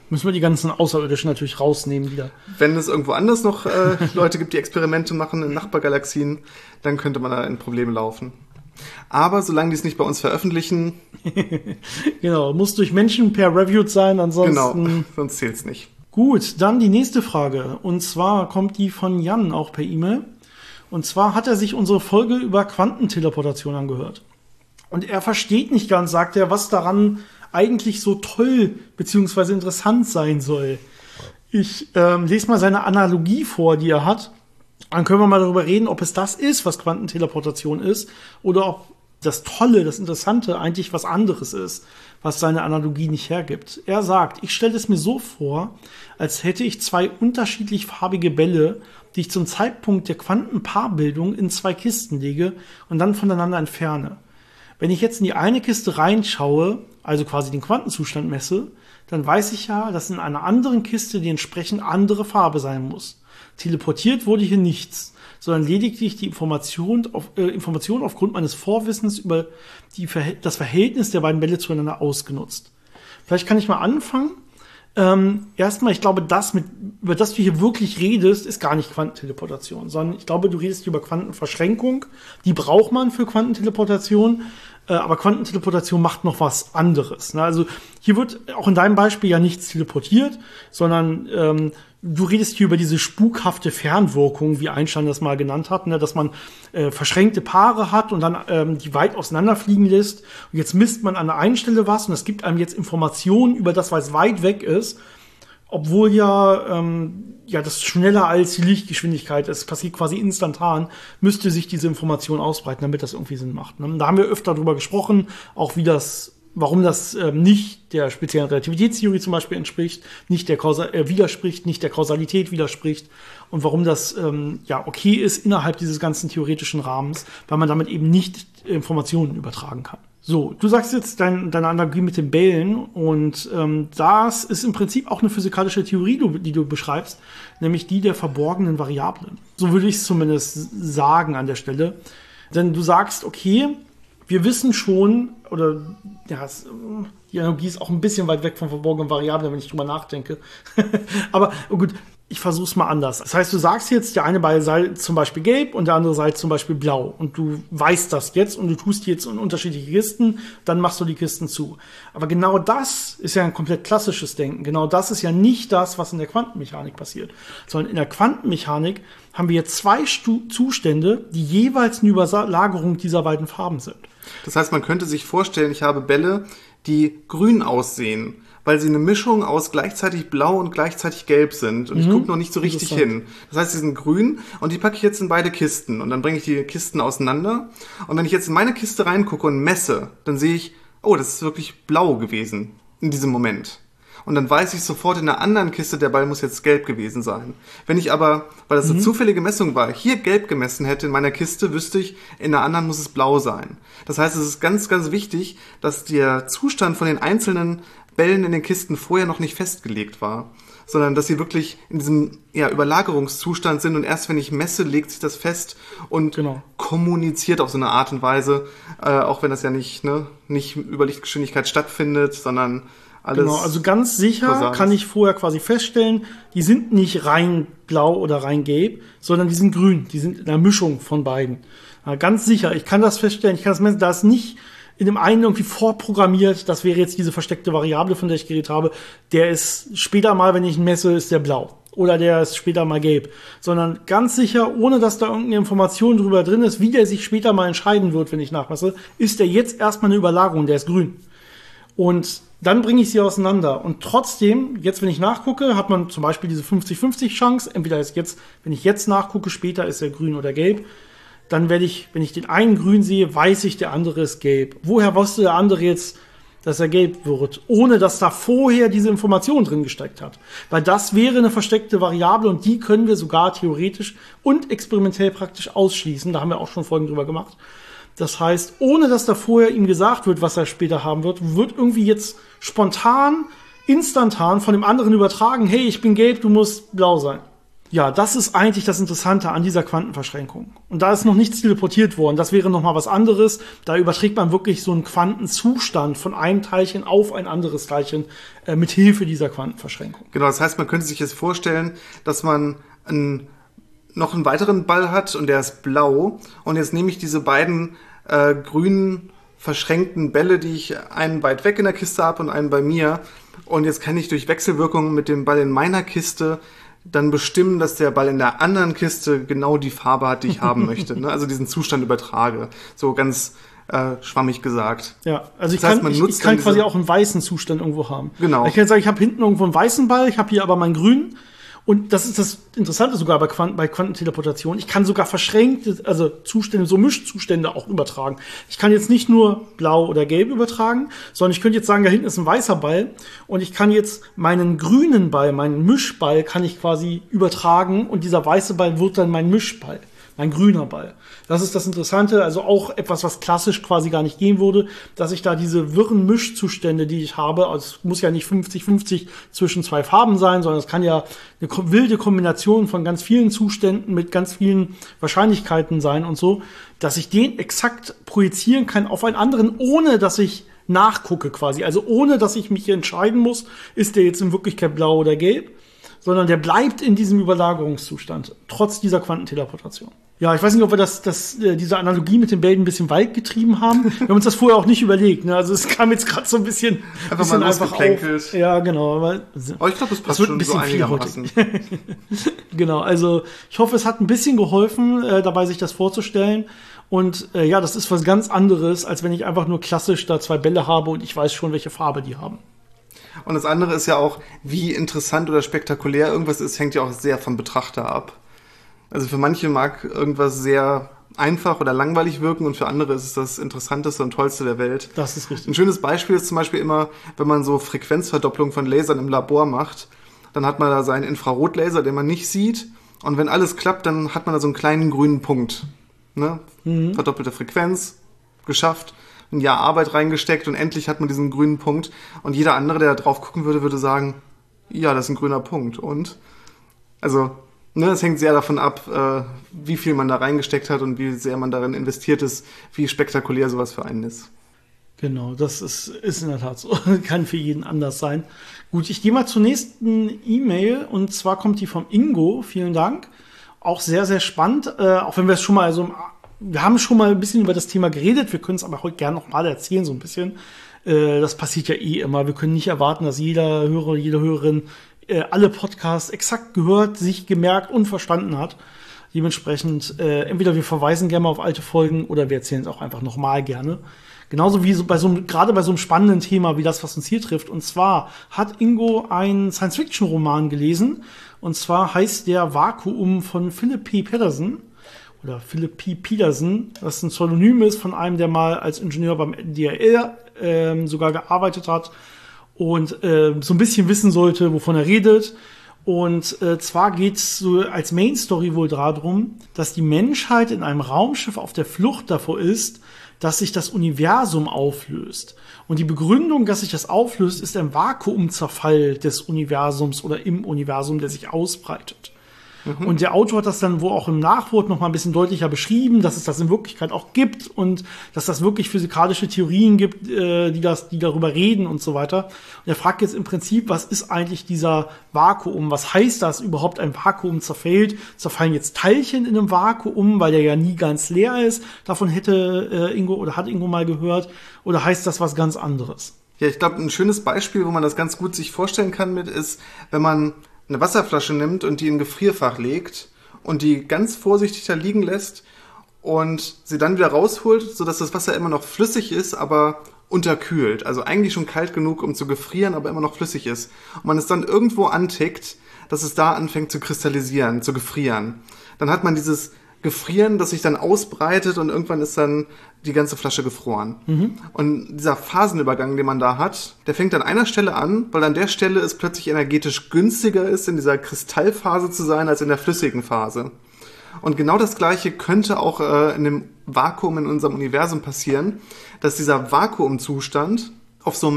A: Müssen wir die ganzen Außerirdischen natürlich rausnehmen wieder.
B: Wenn es irgendwo anders noch Leute gibt, die Experimente machen in Nachbargalaxien, dann könnte man da in Probleme laufen. Aber solange die es nicht bei uns veröffentlichen...
A: Genau, muss durch Menschen peer-reviewed sein, ansonsten...
B: Genau, sonst zählt's nicht.
A: Gut, dann die nächste Frage. Und zwar kommt die von Jan auch per E-Mail. Und zwar hat er sich unsere Folge über Quantenteleportation angehört. Und er versteht nicht ganz, sagt er, was daran eigentlich so toll bzw. interessant sein soll. Ich lese mal seine Analogie vor, die er hat. Dann können wir mal darüber reden, ob es das ist, was Quantenteleportation ist, oder ob das Tolle, das Interessante eigentlich was anderes ist, was seine Analogie nicht hergibt. Er sagt, ich stelle es mir so vor, als hätte ich zwei unterschiedlich farbige Bälle, die ich zum Zeitpunkt der Quantenpaarbildung in zwei Kisten lege und dann voneinander entferne. Wenn ich jetzt in die eine Kiste reinschaue, also quasi den Quantenzustand messe, dann weiß ich ja, dass in einer anderen Kiste die entsprechend andere Farbe sein muss. Teleportiert wurde hier nichts, sondern lediglich die Information aufgrund meines Vorwissens über das Verhältnis der beiden Bälle zueinander ausgenutzt. Vielleicht kann ich mal anfangen. Erstmal, ich glaube, über das du hier wirklich redest, ist gar nicht Quantenteleportation, sondern ich glaube, du redest über Quantenverschränkung. Die braucht man für Quantenteleportation, aber Quantenteleportation macht noch was anderes. Ne? Also hier wird auch in deinem Beispiel ja nichts teleportiert, sondern du redest hier über diese spukhafte Fernwirkung, wie Einstein das mal genannt hat, ne? Dass man verschränkte Paare hat und dann die weit auseinanderfliegen lässt. Und jetzt misst man an der einen Stelle was und es gibt einem jetzt Informationen über das, was weit weg ist, obwohl das schneller als die Lichtgeschwindigkeit ist, passiert quasi instantan, müsste sich diese Information ausbreiten, damit das irgendwie Sinn macht. Ne? Da haben wir öfter drüber gesprochen, auch warum das nicht der speziellen Relativitätstheorie zum Beispiel entspricht, nicht der widerspricht, nicht der Kausalität widerspricht und warum das okay ist innerhalb dieses ganzen theoretischen Rahmens, weil man damit eben nicht Informationen übertragen kann. So, du sagst jetzt deine Analogie mit den Bällen und das ist im Prinzip auch eine physikalische Theorie, die du beschreibst, nämlich die der verborgenen Variablen. So würde ich es zumindest sagen an der Stelle. Denn du sagst, okay, wir wissen schon, die Analogie ist auch ein bisschen weit weg von verborgenen Variablen, wenn ich drüber nachdenke. Aber gut, ich versuch's mal anders. Das heißt, du sagst jetzt, der eine Ball sei zum Beispiel gelb und der andere sei zum Beispiel blau. Und du weißt das jetzt und du tust die jetzt in unterschiedliche Kisten, dann machst du die Kisten zu. Aber genau das ist ja ein komplett klassisches Denken. Genau das ist ja nicht das, was in der Quantenmechanik passiert. Sondern in der Quantenmechanik haben wir jetzt zwei Zustände, die jeweils eine Überlagerung dieser beiden Farben sind.
B: Das heißt, man könnte sich vorstellen, ich habe Bälle, die grün aussehen, weil sie eine Mischung aus gleichzeitig blau und gleichzeitig gelb sind. Und ich gucke noch nicht so richtig hin. Das heißt, sie sind grün und die packe ich jetzt in beide Kisten. Und dann bringe ich die Kisten auseinander. Und wenn ich jetzt in meine Kiste reingucke und messe, dann sehe ich, oh, das ist wirklich blau gewesen in diesem Moment. Und dann weiß ich sofort, in der anderen Kiste, der Ball muss jetzt gelb gewesen sein. Wenn ich aber, weil das eine zufällige Messung war, hier gelb gemessen hätte in meiner Kiste, wüsste ich, in der anderen muss es blau sein. Das heißt, es ist ganz, ganz wichtig, dass der Zustand von den einzelnen Bällen in den Kisten vorher noch nicht festgelegt war, sondern dass sie wirklich in diesem Überlagerungszustand sind und erst wenn ich messe, legt sich das fest und kommuniziert auf so eine Art und Weise, auch wenn das ja nicht über Lichtgeschwindigkeit stattfindet, sondern alles.
A: Genau, also ganz sicher kann ich vorher quasi feststellen, die sind nicht rein blau oder rein gelb, sondern die sind grün, die sind in einer Mischung von beiden. Ja, ganz sicher, ich kann das feststellen, ich kann das messen, da ist nicht in dem einen irgendwie vorprogrammiert, das wäre jetzt diese versteckte Variable, von der ich geredet habe, der ist später mal, wenn ich ihn messe, ist der blau. Oder der ist später mal gelb. Sondern ganz sicher, ohne dass da irgendeine Information drüber drin ist, wie der sich später mal entscheiden wird, wenn ich nachmesse, ist der jetzt erstmal eine Überlagerung, der ist grün. Und dann bringe ich sie auseinander. Und trotzdem, jetzt wenn ich nachgucke, hat man zum Beispiel diese 50-50 Chance. Entweder ist jetzt, wenn ich jetzt nachgucke, später ist er grün oder gelb. Dann werde ich, wenn ich den einen grün sehe, weiß ich, der andere ist gelb. Woher wusste der andere jetzt, dass er gelb wird? Ohne dass da vorher diese Information drin gesteckt hat. Weil das wäre eine versteckte Variable und die können wir sogar theoretisch und experimentell praktisch ausschließen. Da haben wir auch schon Folgen drüber gemacht. Das heißt, ohne dass da vorher ihm gesagt wird, was er später haben wird, wird irgendwie jetzt spontan, instantan von dem anderen übertragen, hey, ich bin gelb, du musst blau sein. Ja, das ist eigentlich das Interessante an dieser Quantenverschränkung. Und da ist noch nichts teleportiert worden. Das wäre noch mal was anderes. Da überträgt man wirklich so einen Quantenzustand von einem Teilchen auf ein anderes Teilchen mit Hilfe dieser Quantenverschränkung.
B: Genau, das heißt, man könnte sich jetzt vorstellen, dass man noch einen weiteren Ball hat und der ist blau. Und jetzt nehme ich diese beiden grünen verschränkten Bälle, die ich einen weit weg in der Kiste habe und einen bei mir. Und jetzt kann ich durch Wechselwirkung mit dem Ball in meiner Kiste dann bestimmen, dass der Ball in der anderen Kiste genau die Farbe hat, die ich haben möchte. Ne? Also diesen Zustand übertrage. So ganz schwammig gesagt.
A: Ja, also ich kann quasi auch einen weißen Zustand irgendwo haben.
B: Genau.
A: Ich kann sagen, ich habe hinten irgendwo einen weißen Ball, ich habe hier aber meinen grünen. Und das ist das Interessante sogar bei Quantenteleportation. Ich kann sogar verschränkte, also Zustände, so Mischzustände auch übertragen. Ich kann jetzt nicht nur blau oder gelb übertragen, sondern ich könnte jetzt sagen, da hinten ist ein weißer Ball und ich kann jetzt meinen grünen Ball, meinen Mischball, kann ich quasi übertragen und dieser weiße Ball wird dann mein Mischball. Mein grüner Ball. Das ist das Interessante, also auch etwas, was klassisch quasi gar nicht gehen würde, dass ich da diese wirren Mischzustände, die ich habe, also es muss ja nicht 50-50 zwischen zwei Farben sein, sondern es kann ja eine wilde Kombination von ganz vielen Zuständen mit ganz vielen Wahrscheinlichkeiten sein und so, dass ich den exakt projizieren kann auf einen anderen, ohne dass ich nachgucke quasi. Also ohne, dass ich mich entscheiden muss, ist der jetzt in Wirklichkeit blau oder gelb, sondern der bleibt in diesem Überlagerungszustand, trotz dieser Quantenteleportation. Ja, ich weiß nicht, ob wir diese Analogie mit den Bällen ein bisschen weit getrieben haben. Wir haben uns das vorher auch nicht überlegt. Ne? Also es kam jetzt gerade so ein bisschen
B: einfach auf.
A: Ja, genau. Aber
B: ich glaube, das passt schon so einigermaßen.
A: Genau, also ich hoffe, es hat ein bisschen geholfen, dabei sich das vorzustellen. Und ja, das ist was ganz anderes, als wenn ich einfach nur klassisch da zwei Bälle habe und ich weiß schon, welche Farbe die haben.
B: Und das andere ist ja auch, wie interessant oder spektakulär irgendwas ist, hängt ja auch sehr vom Betrachter ab. Also für manche mag irgendwas sehr einfach oder langweilig wirken und für andere ist es das Interessanteste und Tollste der Welt.
A: Das ist richtig.
B: Ein schönes Beispiel ist zum Beispiel immer, wenn man so Frequenzverdopplung von Lasern im Labor macht, dann hat man da seinen Infrarotlaser, den man nicht sieht, und wenn alles klappt, dann hat man da so einen kleinen grünen Punkt. Ne? Verdoppelte Frequenz, geschafft, ein Jahr Arbeit reingesteckt und endlich hat man diesen grünen Punkt. Und jeder andere, der da drauf gucken würde, würde sagen, ja, das ist ein grüner Punkt. Und also, ne, es hängt sehr davon ab, wie viel man da reingesteckt hat und wie sehr man darin investiert ist, wie spektakulär sowas für einen ist.
A: Genau, das ist in der Tat so. Kann für jeden anders sein. Gut, ich gehe mal zur nächsten E-Mail und zwar kommt die vom Ingo. Vielen Dank. Auch sehr, sehr spannend. Auch wenn wir es schon mal wir haben schon mal ein bisschen über das Thema geredet. Wir können es aber heute gerne noch mal erzählen, so ein bisschen. Das passiert ja eh immer. Wir können nicht erwarten, dass jeder Hörer, jede Hörerin alle Podcasts exakt gehört, sich gemerkt und verstanden hat. Dementsprechend, entweder wir verweisen gerne mal auf alte Folgen oder wir erzählen es auch einfach nochmal gerne. Genauso wie gerade bei so einem spannenden Thema wie das, was uns hier trifft. Und zwar hat Ingo einen Science-Fiction-Roman gelesen. Und zwar heißt der Vakuum von Philip P. Pedersen. Oder Philip P. Pedersen, das ein Pseudonym ist von einem, der mal als Ingenieur beim DRL sogar gearbeitet hat und so ein bisschen wissen sollte, wovon er redet. Und zwar geht's so als Main-Story wohl darum, dass die Menschheit in einem Raumschiff auf der Flucht davor ist, dass sich das Universum auflöst. Und die Begründung, dass sich das auflöst, ist ein Vakuumzerfall des Universums oder im Universum, der sich ausbreitet. Und der Autor hat das dann wohl auch im Nachwort noch mal ein bisschen deutlicher beschrieben, dass es das in Wirklichkeit auch gibt und dass das wirklich physikalische Theorien gibt, die darüber reden und so weiter. Und er fragt jetzt im Prinzip, was ist eigentlich dieser Vakuum? Was heißt das überhaupt, ein Vakuum zerfällt? Zerfallen jetzt Teilchen in einem Vakuum, weil der ja nie ganz leer ist? Davon hat Ingo mal gehört. Oder heißt das was ganz anderes?
B: Ja, ich glaube, ein schönes Beispiel, wo man das ganz gut sich vorstellen kann ist, wenn man eine Wasserflasche nimmt und die in ein Gefrierfach legt und die ganz vorsichtig da liegen lässt und sie dann wieder rausholt, sodass das Wasser immer noch flüssig ist, aber unterkühlt. Also eigentlich schon kalt genug, um zu gefrieren, aber immer noch flüssig ist. Und man es dann irgendwo antickt, dass es da anfängt zu kristallisieren, zu gefrieren. Dann hat man dieses Gefrieren, das sich dann ausbreitet und irgendwann ist dann die ganze Flasche gefroren. Und dieser Phasenübergang, den man da hat, der fängt an einer Stelle an, weil an der Stelle es plötzlich energetisch günstiger ist, in dieser Kristallphase zu sein, als in der flüssigen Phase. Und genau das Gleiche könnte auch in dem Vakuum in unserem Universum passieren, dass dieser Vakuumzustand auf so einem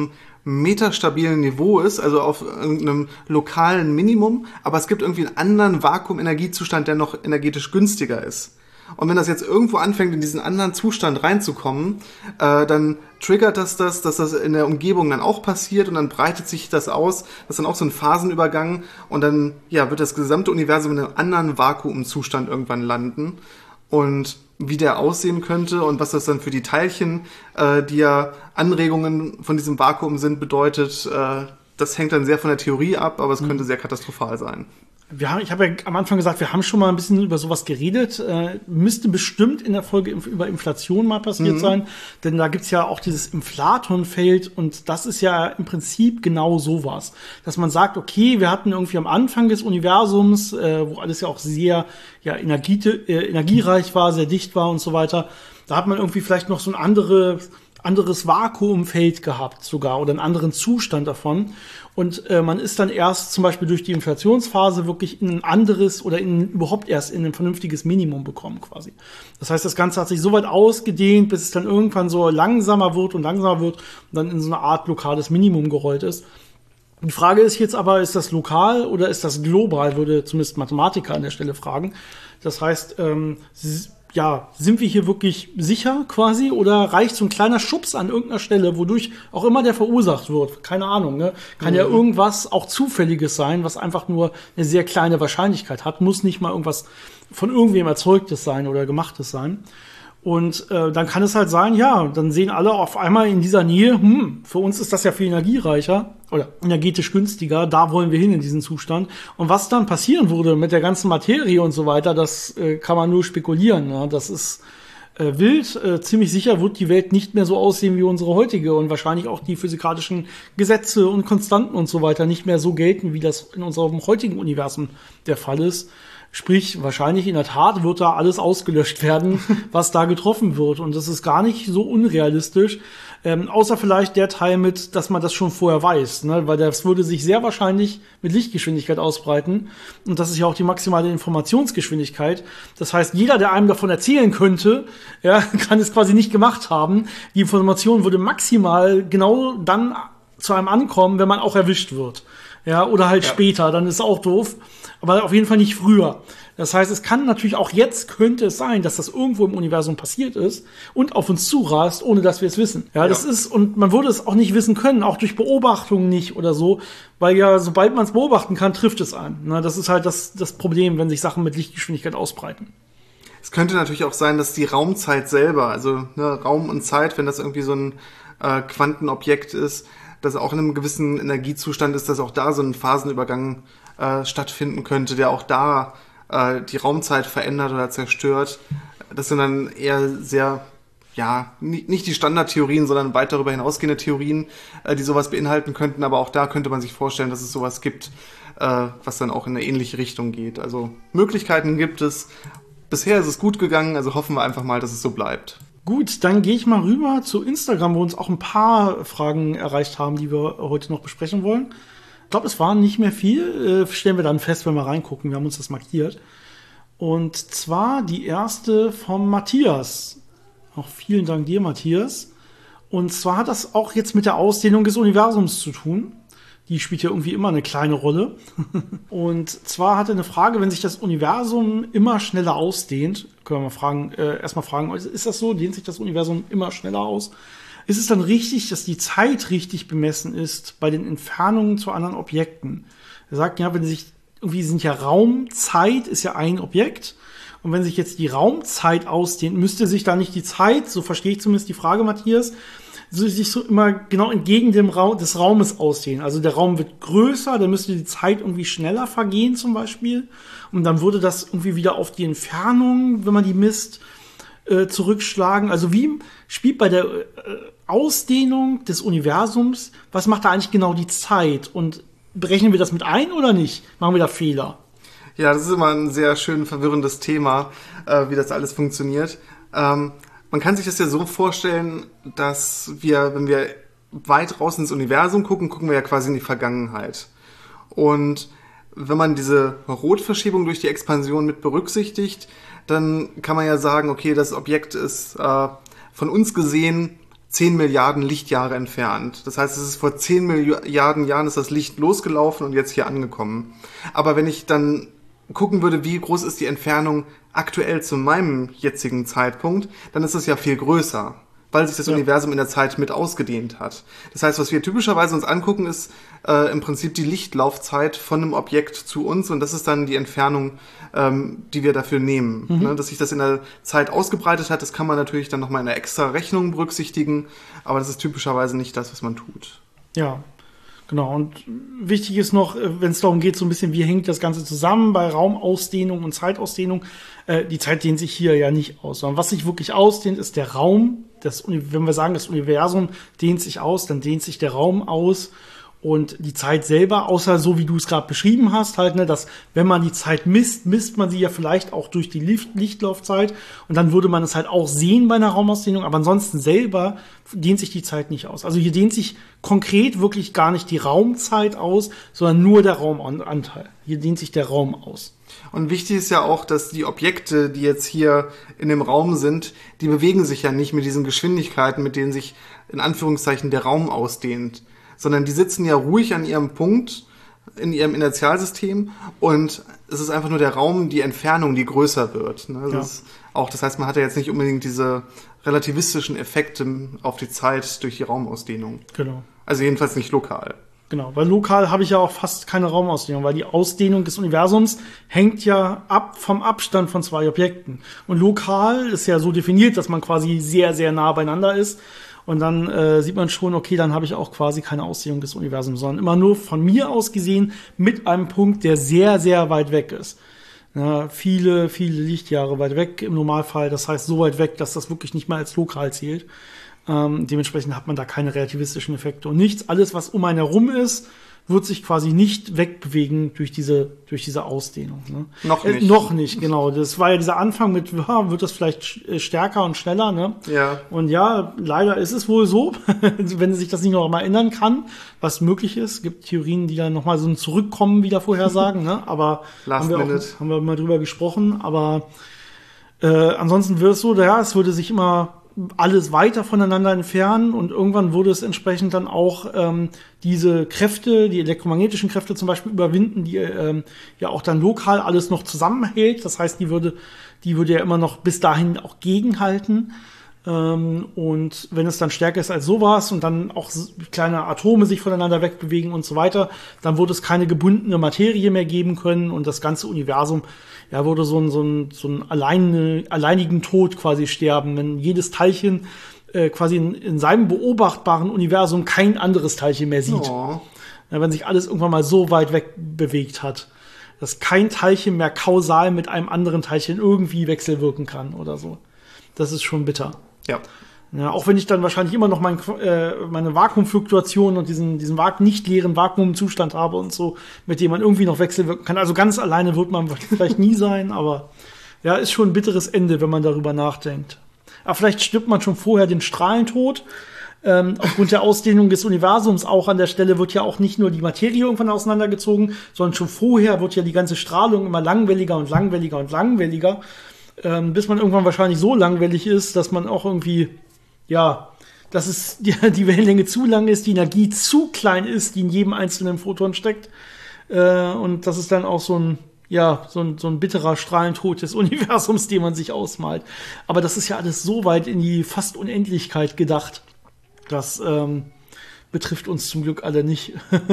B: metastabilen Niveau ist, also auf irgendeinem lokalen Minimum, aber es gibt irgendwie einen anderen Vakuum-Energiezustand, der noch energetisch günstiger ist. Und wenn das jetzt irgendwo anfängt, in diesen anderen Zustand reinzukommen, dann triggert dass das in der Umgebung dann auch passiert und dann breitet sich das aus. Das ist dann auch so ein Phasenübergang und dann wird das gesamte Universum in einem anderen Vakuumzustand irgendwann landen. Und wie der aussehen könnte und was das dann für die Teilchen, die ja Anregungen von diesem Vakuum sind, bedeutet, das hängt dann sehr von der Theorie ab, aber es könnte sehr katastrophal sein.
A: Ich habe ja am Anfang gesagt, wir haben schon mal ein bisschen über sowas geredet. Müsste bestimmt in der Folge über Inflation mal passiert sein, denn da gibt's ja auch dieses Inflatonfeld und das ist ja im Prinzip genau sowas. Dass man sagt, okay, wir hatten irgendwie am Anfang des Universums, wo alles ja auch sehr energiereich war, sehr dicht war und so weiter, da hat man irgendwie vielleicht noch so ein anderes Vakuumfeld gehabt sogar oder einen anderen Zustand davon. Und man ist dann erst zum Beispiel durch die Inflationsphase wirklich in ein anderes oder überhaupt erst in ein vernünftiges Minimum bekommen quasi. Das heißt, das Ganze hat sich so weit ausgedehnt, bis es dann irgendwann so langsamer wird und dann in so eine Art lokales Minimum gerollt ist. Die Frage ist jetzt aber, ist das lokal oder ist das global, würde zumindest Mathematiker an der Stelle fragen. Das heißt, sind wir hier wirklich sicher quasi oder reicht so ein kleiner Schubs an irgendeiner Stelle, wodurch auch immer der verursacht wird? Keine Ahnung, ne? Kann ja irgendwas auch Zufälliges sein, was einfach nur eine sehr kleine Wahrscheinlichkeit hat. Muss nicht mal irgendwas von irgendwem Erzeugtes sein oder Gemachtes sein. Und dann kann es halt sein, dann sehen alle auf einmal in dieser Nähe, für uns ist das ja viel energiereicher oder energetisch günstiger, da wollen wir hin in diesen Zustand. Und was dann passieren würde mit der ganzen Materie und so weiter, das kann man nur spekulieren. Ja? Das ist wild. Ziemlich sicher wird die Welt nicht mehr so aussehen wie unsere heutige und wahrscheinlich auch die physikalischen Gesetze und Konstanten und so weiter nicht mehr so gelten, wie das in unserem heutigen Universum der Fall ist. Sprich, wahrscheinlich in der Tat wird da alles ausgelöscht werden, was da getroffen wird. Und das ist gar nicht so unrealistisch. Außer vielleicht der Teil mit, dass man das schon vorher weiß. Ne? Weil das würde sich sehr wahrscheinlich mit Lichtgeschwindigkeit ausbreiten. Und das ist ja auch die maximale Informationsgeschwindigkeit. Das heißt, jeder, der einem davon erzählen könnte, kann es quasi nicht gemacht haben. Die Information würde maximal genau dann zu einem ankommen, wenn man auch erwischt wird. Ja, oder halt später, dann ist auch doof. Aber auf jeden Fall nicht früher. Das heißt, es kann natürlich auch jetzt, könnte es sein, dass das irgendwo im Universum passiert ist und auf uns zurast, ohne dass wir es wissen. Ja, das ist, und man würde es auch nicht wissen können, auch durch Beobachtungen nicht oder so, weil ja, sobald man es beobachten kann, trifft es einen. Na, das ist halt das Problem, wenn sich Sachen mit Lichtgeschwindigkeit ausbreiten.
B: Es könnte natürlich auch sein, dass die Raumzeit selber, also Raum und Zeit, wenn das irgendwie so ein Quantenobjekt ist, dass auch in einem gewissen Energiezustand ist, dass auch da so ein Phasenübergang stattfinden könnte, der auch da die Raumzeit verändert oder zerstört. Das sind dann eher sehr, nicht die Standardtheorien, sondern weit darüber hinausgehende Theorien, die sowas beinhalten könnten. Aber auch da könnte man sich vorstellen, dass es sowas gibt, was dann auch in eine ähnliche Richtung geht. Also Möglichkeiten gibt es. Bisher ist es gut gegangen, also hoffen wir einfach mal, dass es so bleibt.
A: Gut, dann gehe ich mal rüber zu Instagram, wo uns auch ein paar Fragen erreicht haben, die wir heute noch besprechen wollen. Ich glaube, es waren nicht mehr viel. Stellen wir dann fest, wenn wir reingucken. Wir haben uns das markiert. Und zwar die erste vom Matthias. Auch vielen Dank dir, Matthias. Und zwar hat das auch jetzt mit der Ausdehnung des Universums zu tun. Die spielt ja irgendwie immer eine kleine Rolle. Und zwar hat er eine Frage, wenn sich das Universum immer schneller ausdehnt, können wir mal erstmal fragen, ist das so? Dehnt sich das Universum immer schneller aus? Ist es dann richtig, dass die Zeit richtig bemessen ist bei den Entfernungen zu anderen Objekten? Er sagt ja, sind ja Raumzeit ist ja ein Objekt. Und wenn sich jetzt die Raumzeit ausdehnt, müsste sich da nicht die Zeit, so verstehe ich zumindest die Frage, Matthias, sich so immer genau entgegen des Raumes ausdehnen. Also der Raum wird größer, dann müsste die Zeit irgendwie schneller vergehen zum Beispiel. Und dann würde das irgendwie wieder auf die Entfernung, wenn man die misst, zurückschlagen. Also wie spielt bei der Ausdehnung des Universums, was macht da eigentlich genau die Zeit? Und berechnen wir das mit ein oder nicht? Machen wir da Fehler?
B: Ja, das ist immer ein sehr schön verwirrendes Thema, wie das alles funktioniert. Man kann sich das ja so vorstellen, dass wenn wir weit raus ins Universum gucken, gucken wir ja quasi in die Vergangenheit. Und wenn man diese Rotverschiebung durch die Expansion mit berücksichtigt, dann kann man ja sagen, okay, das Objekt ist von uns gesehen 10 Milliarden Lichtjahre entfernt. Das heißt, es ist vor 10 Milliarden Jahren ist das Licht losgelaufen und jetzt hier angekommen. Aber wenn ich dann gucken würde, wie groß ist die Entfernung aktuell zu meinem jetzigen Zeitpunkt, dann ist es ja viel größer, weil sich das Universum in der Zeit mit ausgedehnt hat. Das heißt, was wir typischerweise uns angucken, ist im Prinzip die Lichtlaufzeit von einem Objekt zu uns und das ist dann die Entfernung, die wir dafür nehmen. Ne? Dass sich das in der Zeit ausgebreitet hat, das kann man natürlich dann nochmal in einer extra Rechnung berücksichtigen, aber das ist typischerweise nicht das, was man tut.
A: Ja, genau. Und wichtig ist noch, wenn es darum geht, so ein bisschen, wie hängt das Ganze zusammen bei Raumausdehnung und Zeitausdehnung. Die Zeit dehnt sich hier ja nicht aus, sondern was sich wirklich ausdehnt, ist der Raum. Wenn wir sagen, das Universum dehnt sich aus, dann dehnt sich der Raum aus. Und die Zeit selber, außer so wie du es gerade beschrieben hast, halt, ne, dass wenn man die Zeit misst man sie ja vielleicht auch durch die Lichtlaufzeit und dann würde man es halt auch sehen bei einer Raumausdehnung, aber ansonsten selber dehnt sich die Zeit nicht aus. Also hier dehnt sich konkret wirklich gar nicht die Raumzeit aus, sondern nur der Raumanteil. Hier dehnt sich der Raum aus.
B: Und wichtig ist ja auch, dass die Objekte, die jetzt hier in dem Raum sind, die bewegen sich ja nicht mit diesen Geschwindigkeiten, mit denen sich in Anführungszeichen der Raum ausdehnt, sondern die sitzen ja ruhig an ihrem Punkt in ihrem Inertialsystem und es ist einfach nur der Raum, die Entfernung, die größer wird. Ne? Das heißt, man hat ja jetzt nicht unbedingt diese relativistischen Effekte auf die Zeit durch die Raumausdehnung.
A: Genau.
B: Also jedenfalls nicht lokal.
A: Genau, weil lokal habe ich ja auch fast keine Raumausdehnung, weil die Ausdehnung des Universums hängt ja ab vom Abstand von zwei Objekten. Und lokal ist ja so definiert, dass man quasi sehr, sehr nah beieinander ist. Und dann sieht man schon, okay, dann habe ich auch quasi keine Ausdehnung des Universums, sondern immer nur von mir aus gesehen mit einem Punkt, der sehr, sehr weit weg ist. Ja, viele, viele Lichtjahre weit weg im Normalfall. Das heißt so weit weg, dass das wirklich nicht mehr als lokal zählt. Dementsprechend hat man da keine relativistischen Effekte. Und alles, was um einen herum ist, wird sich quasi nicht wegbewegen durch diese Ausdehnung. Ne? Noch nicht, genau. Das war ja dieser Anfang mit, wird das vielleicht stärker und schneller, ne?
B: Ja.
A: Und ja, leider ist es wohl so, wenn sich das nicht noch mal ändern kann, was möglich ist. Es gibt Theorien, die dann noch mal so ein Zurückkommen wieder vorhersagen, ne? Aber haben wir mal drüber gesprochen. Aber ansonsten wird es so, es würde sich immer alles weiter voneinander entfernen und irgendwann würde es entsprechend dann auch diese Kräfte, die elektromagnetischen Kräfte zum Beispiel überwinden, die ja auch dann lokal alles noch zusammenhält. Das heißt, die würde ja immer noch bis dahin auch gegenhalten. Und wenn es dann stärker ist als sowas und dann auch kleine Atome sich voneinander wegbewegen und so weiter, dann würde es keine gebundene Materie mehr geben können und das ganze Universum würde so einen alleinigen Tod quasi sterben, wenn jedes Teilchen quasi in seinem beobachtbaren Universum kein anderes Teilchen mehr sieht.
B: Oh.
A: Ja, wenn sich alles irgendwann mal so weit weg bewegt hat, dass kein Teilchen mehr kausal mit einem anderen Teilchen irgendwie wechselwirken kann oder so. Das ist schon bitter.
B: Ja.
A: Ja, auch wenn ich dann wahrscheinlich immer noch meine Vakuumfluktuation und diesen nicht leeren Vakuumzustand habe und so, mit dem man irgendwie noch wechselwirken kann. Also ganz alleine wird man vielleicht nie sein, aber ja, ist schon ein bitteres Ende, wenn man darüber nachdenkt. Aber vielleicht stirbt man schon vorher den Strahlentod. Aufgrund der Ausdehnung des Universums auch an der Stelle wird ja auch nicht nur die Materie irgendwann auseinandergezogen, sondern schon vorher wird ja die ganze Strahlung immer langwelliger und langwelliger und langwelliger, bis man irgendwann wahrscheinlich so langwellig ist, dass man auch irgendwie dass es die Wellenlänge zu lang ist, die Energie zu klein ist, die in jedem einzelnen Photon steckt. Und das ist dann auch so ein bitterer Strahlentod des Universums, den man sich ausmalt. Aber das ist ja alles so weit in die fast Unendlichkeit gedacht. Das betrifft uns zum Glück alle nicht.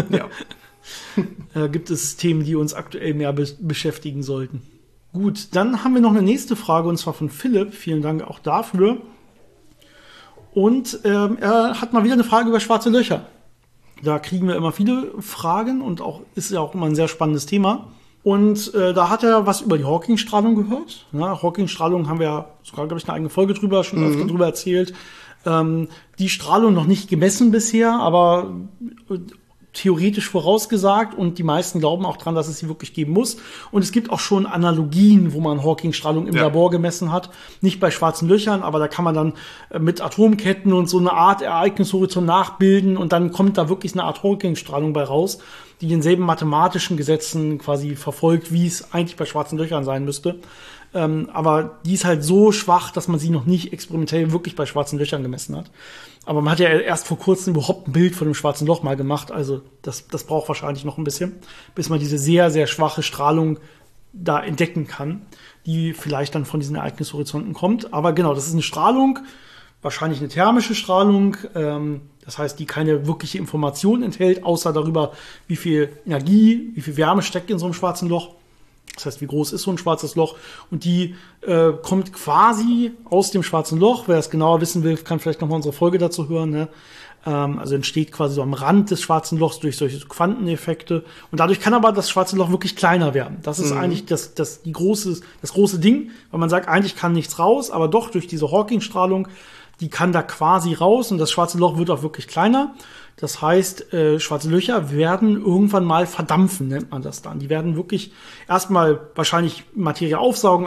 A: Ja. Gibt es Themen, die uns aktuell mehr beschäftigen sollten. Gut, dann haben wir noch eine nächste Frage, und zwar von Philipp. Vielen Dank auch dafür. Und er hat mal wieder eine Frage über schwarze Löcher. Da kriegen wir immer viele Fragen und ist ja auch immer ein sehr spannendes Thema. Und da hat er was über die Hawking-Strahlung gehört. Ja, Hawking-Strahlung haben wir ja sogar, glaube ich, eine eigene Folge schon öfter drüber erzählt. Die Strahlung noch nicht gemessen bisher, aber theoretisch vorausgesagt und die meisten glauben auch dran, dass es sie wirklich geben muss. Und es gibt auch schon Analogien, wo man Hawking-Strahlung im Labor gemessen hat. Nicht bei schwarzen Löchern, aber da kann man dann mit Atomketten und so eine Art Ereignishorizont nachbilden und dann kommt da wirklich eine Art Hawking-Strahlung bei raus, die denselben mathematischen Gesetzen quasi verfolgt, wie es eigentlich bei schwarzen Löchern sein müsste. Aber die ist halt so schwach, dass man sie noch nicht experimentell wirklich bei schwarzen Löchern gemessen hat. Aber man hat ja erst vor kurzem überhaupt ein Bild von dem schwarzen Loch mal gemacht. Also das braucht wahrscheinlich noch ein bisschen, bis man diese sehr, sehr schwache Strahlung da entdecken kann, die vielleicht dann von diesen Ereignishorizonten kommt. Aber genau, das ist eine Strahlung, wahrscheinlich eine thermische Strahlung. Das heißt, die keine wirkliche Information enthält, außer darüber, wie viel Energie, wie viel Wärme steckt in so einem schwarzen Loch. Das heißt, wie groß ist so ein schwarzes Loch? Und die kommt quasi aus dem schwarzen Loch. Wer das genauer wissen will, kann vielleicht nochmal unsere Folge dazu hören. Ne? Also entsteht quasi so am Rand des schwarzen Lochs durch solche Quanteneffekte. Und dadurch kann aber das schwarze Loch wirklich kleiner werden. Das ist eigentlich das große Ding, weil man sagt, eigentlich kann nichts raus, aber doch durch diese Hawking-Strahlung, die kann da quasi raus und das schwarze Loch wird auch wirklich kleiner. Das heißt, schwarze Löcher werden irgendwann mal verdampfen, nennt man das dann. Die werden wirklich erstmal wahrscheinlich Materie aufsaugen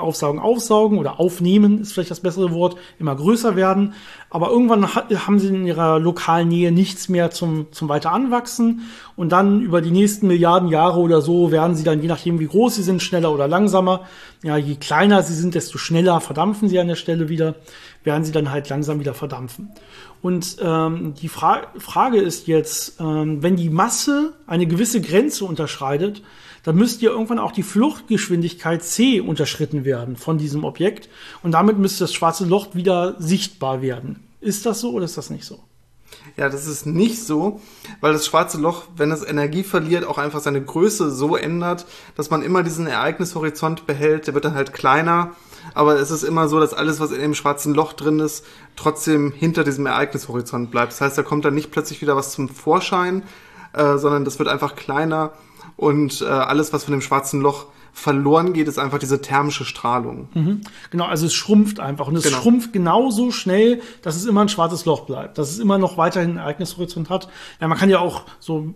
A: oder aufnehmen, ist vielleicht das bessere Wort, immer größer werden. Aber irgendwann haben sie in ihrer lokalen Nähe nichts mehr zum weiter anwachsen. Und dann über die nächsten Milliarden Jahre oder so werden sie dann, je nachdem wie groß sie sind, schneller oder langsamer. Ja, je kleiner sie sind, desto schneller verdampfen sie an der Stelle wieder, werden sie dann halt langsam wieder verdampfen. Und die Frage ist jetzt, wenn die Masse eine gewisse Grenze unterschreitet, dann müsste ja irgendwann auch die Fluchtgeschwindigkeit c unterschritten werden von diesem Objekt. Und damit müsste das schwarze Loch wieder sichtbar werden. Ist das so oder ist das nicht so?
B: Ja, das ist nicht so, weil das schwarze Loch, wenn es Energie verliert, auch einfach seine Größe so ändert, dass man immer diesen Ereignishorizont behält. Der wird dann halt kleiner. Aber es ist immer so, dass alles, was in dem schwarzen Loch drin ist, trotzdem hinter diesem Ereignishorizont bleibt. Das heißt, da kommt dann nicht plötzlich wieder was zum Vorschein, sondern das wird einfach kleiner und alles, was von dem schwarzen Loch verloren geht, ist einfach diese thermische Strahlung.
A: Mhm. Genau, also es schrumpft einfach. Und es schrumpft genauso schnell, dass es immer ein schwarzes Loch bleibt. Dass es immer noch weiterhin einen Ereignishorizont hat. Ja, man kann ja auch so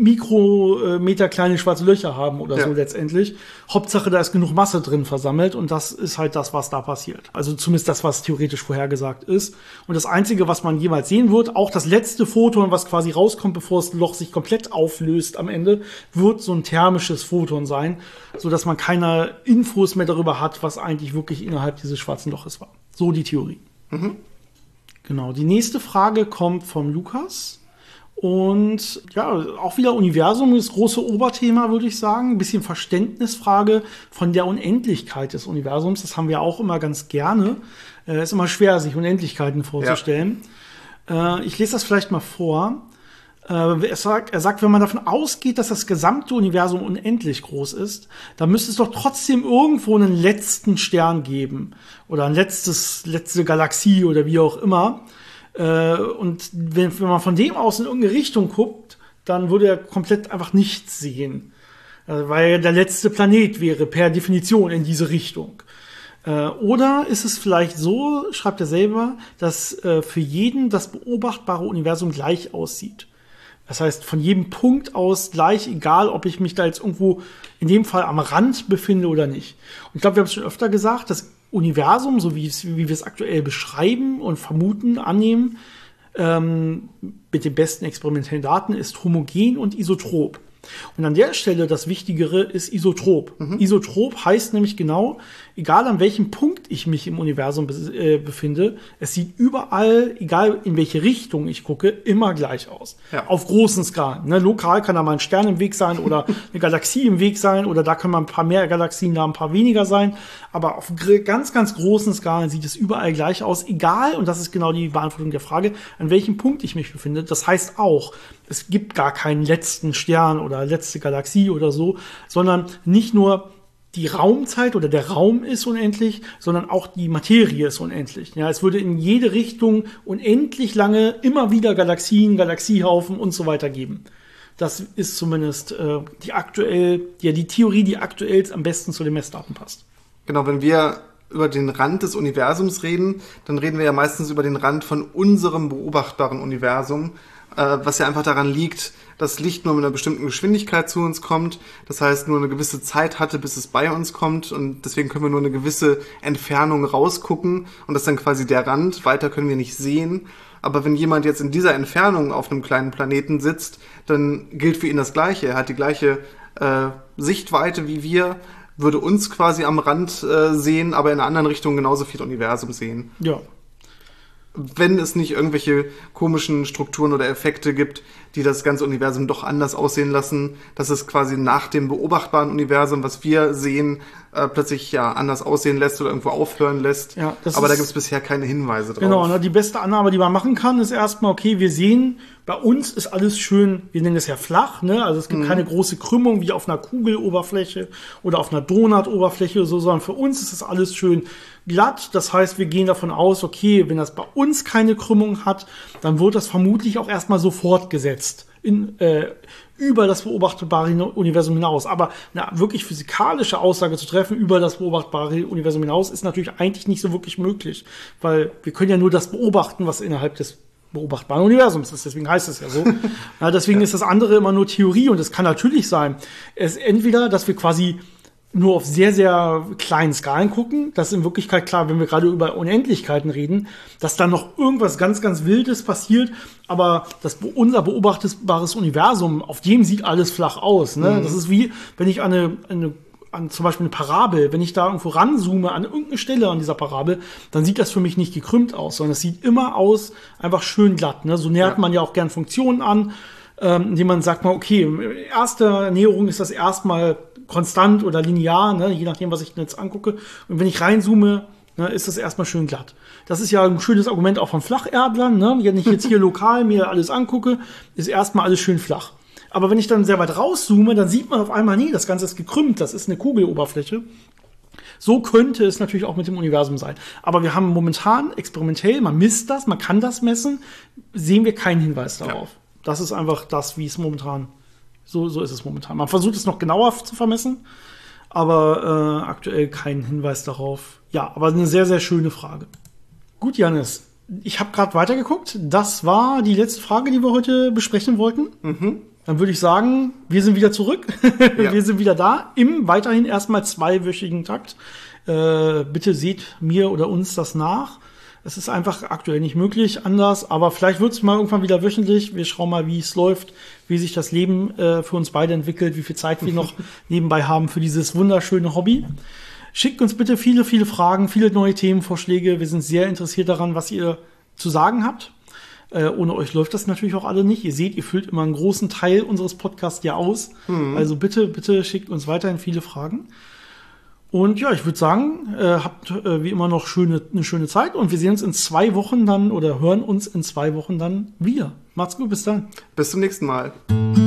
A: Mikrometer kleine schwarze Löcher haben oder so letztendlich. Hauptsache, da ist genug Masse drin versammelt. Und das ist halt das, was da passiert. Also zumindest das, was theoretisch vorhergesagt ist. Und das Einzige, was man jemals sehen wird, auch das letzte Photon, was quasi rauskommt, bevor das Loch sich komplett auflöst am Ende, wird so ein thermisches Photon sein, sodass man keine Infos mehr darüber hat, was eigentlich wirklich innerhalb dieses schwarzen Loches war. So die Theorie. Mhm. Genau. Die nächste Frage kommt vom Lukas. Und ja, auch wieder Universum, das große Oberthema, würde ich sagen. Ein bisschen Verständnisfrage von der Unendlichkeit des Universums. Das haben wir auch immer ganz gerne. Ist immer schwer, sich Unendlichkeiten vorzustellen. Ja. Ich lese das vielleicht mal vor. Er sagt, wenn man davon ausgeht, dass das gesamte Universum unendlich groß ist, dann müsste es doch trotzdem irgendwo einen letzten Stern geben. Oder ein letzte Galaxie oder wie auch immer. Und wenn man von dem aus in irgendeine Richtung guckt, dann würde er komplett einfach nichts sehen. Weil der letzte Planet wäre per Definition in diese Richtung. Oder ist es vielleicht so, schreibt er selber, dass für jeden das beobachtbare Universum gleich aussieht. Das heißt, von jedem Punkt aus gleich, egal ob ich mich da jetzt irgendwo in dem Fall am Rand befinde oder nicht. Und ich glaube, wir haben es schon öfter gesagt, das Universum, so wie wir es aktuell beschreiben und vermuten, annehmen, mit den besten experimentellen Daten, ist homogen und isotrop. Und an der Stelle das Wichtigere ist isotrop. Mhm. Isotrop heißt nämlich genau, egal an welchem Punkt ich mich im Universum befinde, es sieht überall, egal in welche Richtung ich gucke, immer gleich aus. Ja. Auf großen Skalen. Ne? Lokal kann da mal ein Stern im Weg sein oder eine Galaxie im Weg sein oder da können mal ein paar mehr Galaxien, da ein paar weniger sein. Aber auf ganz, ganz großen Skalen sieht es überall gleich aus, egal, und das ist genau die Beantwortung der Frage, an welchem Punkt ich mich befinde. Das heißt auch, es gibt gar keinen letzten Stern oder letzte Galaxie oder so, sondern nicht nur die Raumzeit oder der Raum ist unendlich, sondern auch die Materie ist unendlich. Ja, es würde in jede Richtung unendlich lange immer wieder Galaxien, Galaxiehaufen und so weiter geben. Das ist zumindest die Theorie, die aktuell am besten zu den Messdaten passt.
B: Genau, wenn wir über den Rand des Universums reden, dann reden wir ja meistens über den Rand von unserem beobachtbaren Universum, was ja einfach daran liegt, dass Licht nur mit einer bestimmten Geschwindigkeit zu uns kommt. Das heißt, nur eine gewisse Zeit hatte, bis es bei uns kommt. Und deswegen können wir nur eine gewisse Entfernung rausgucken. Und das ist dann quasi der Rand. Weiter können wir nicht sehen. Aber wenn jemand jetzt in dieser Entfernung auf einem kleinen Planeten sitzt, dann gilt für ihn das Gleiche. Er hat die gleiche Sichtweite wie wir. würde uns quasi am Rand sehen, aber in einer anderen Richtung genauso viel Universum sehen.
A: Ja.
B: Wenn es nicht irgendwelche komischen Strukturen oder Effekte gibt, die das ganze Universum doch anders aussehen lassen, dass es quasi nach dem beobachtbaren Universum, was wir sehen, plötzlich ja anders aussehen lässt oder irgendwo aufhören lässt.
A: Ja,
B: aber da gibt es bisher keine Hinweise drauf.
A: Genau, die beste Annahme, die man machen kann, ist erstmal, okay, wir sehen, bei uns ist alles schön, wir nennen es ja flach, ne? Also es gibt keine große Krümmung wie auf einer Kugeloberfläche oder auf einer Donutoberfläche oder so, sondern für uns ist das alles schön glatt. Das heißt, wir gehen davon aus, okay, wenn das bei uns keine Krümmung hat, dann wird das vermutlich auch erstmal so fortgesetzt über das beobachtbare Universum hinaus. Aber eine wirklich physikalische Aussage zu treffen über das beobachtbare Universum hinaus ist natürlich eigentlich nicht so wirklich möglich, weil wir können ja nur das beobachten, was innerhalb des beobachtbaren Universums ist. Deswegen heißt es ja so. Ja, deswegen ist das andere immer nur Theorie und es kann natürlich sein, es entweder, dass wir quasi nur auf sehr, sehr kleinen Skalen gucken. Das ist in Wirklichkeit klar, wenn wir gerade über Unendlichkeiten reden, dass da noch irgendwas ganz, ganz Wildes passiert, aber unser beobachtbares Universum, auf dem sieht alles flach aus. Ne? Das ist wie, wenn ich an zum Beispiel eine Parabel, wenn ich da irgendwo ranzoome an irgendeine Stelle an dieser Parabel, dann sieht das für mich nicht gekrümmt aus, sondern es sieht immer aus, einfach schön glatt. Ne? So nähert man ja auch gern Funktionen an, indem man sagt mal, okay, erste Näherung ist das erstmal konstant oder linear, ne, je nachdem, was ich jetzt angucke. Und wenn ich reinzoome, ne, ist das erstmal schön glatt. Das ist ja ein schönes Argument auch von Flacherdlern. Ne? Wenn ich jetzt hier lokal mir alles angucke, ist erstmal alles schön flach. Aber wenn ich dann sehr weit rauszoome, dann sieht man auf einmal, nee, das Ganze ist gekrümmt, das ist eine Kugeloberfläche. So könnte es natürlich auch mit dem Universum sein. Aber wir haben momentan experimentell, man misst das, man kann das messen, sehen wir keinen Hinweis darauf. Ja. Das ist einfach das, wie es momentan so ist es momentan. Man versucht es noch genauer zu vermessen, aber aktuell keinen Hinweis darauf. Ja, aber eine sehr, sehr schöne Frage. Gut, Jannis, ich habe gerade weitergeguckt. Das war die letzte Frage, die wir heute besprechen wollten. Dann würde ich sagen, wir sind wieder zurück. Ja. Wir sind wieder da im weiterhin erstmal 2-wöchigen Takt. Bitte seht mir oder uns das nach. Es ist einfach aktuell nicht möglich, anders, aber vielleicht wird es mal irgendwann wieder wöchentlich. Wir schauen mal, wie es läuft, wie sich das Leben für uns beide entwickelt, wie viel Zeit wir noch nebenbei haben für dieses wunderschöne Hobby. Schickt uns bitte viele, viele Fragen, viele neue Themenvorschläge. Wir sind sehr interessiert daran, was ihr zu sagen habt. Ohne euch läuft das natürlich auch alle nicht. Ihr seht, ihr füllt immer einen großen Teil unseres Podcasts ja aus. Also bitte, bitte schickt uns weiterhin viele Fragen. Und ja, ich würde sagen, habt wie immer noch eine schöne Zeit und wir sehen uns in 2 Wochen dann oder hören uns in 2 Wochen dann wieder. Macht's gut, bis dann.
B: Bis zum nächsten Mal.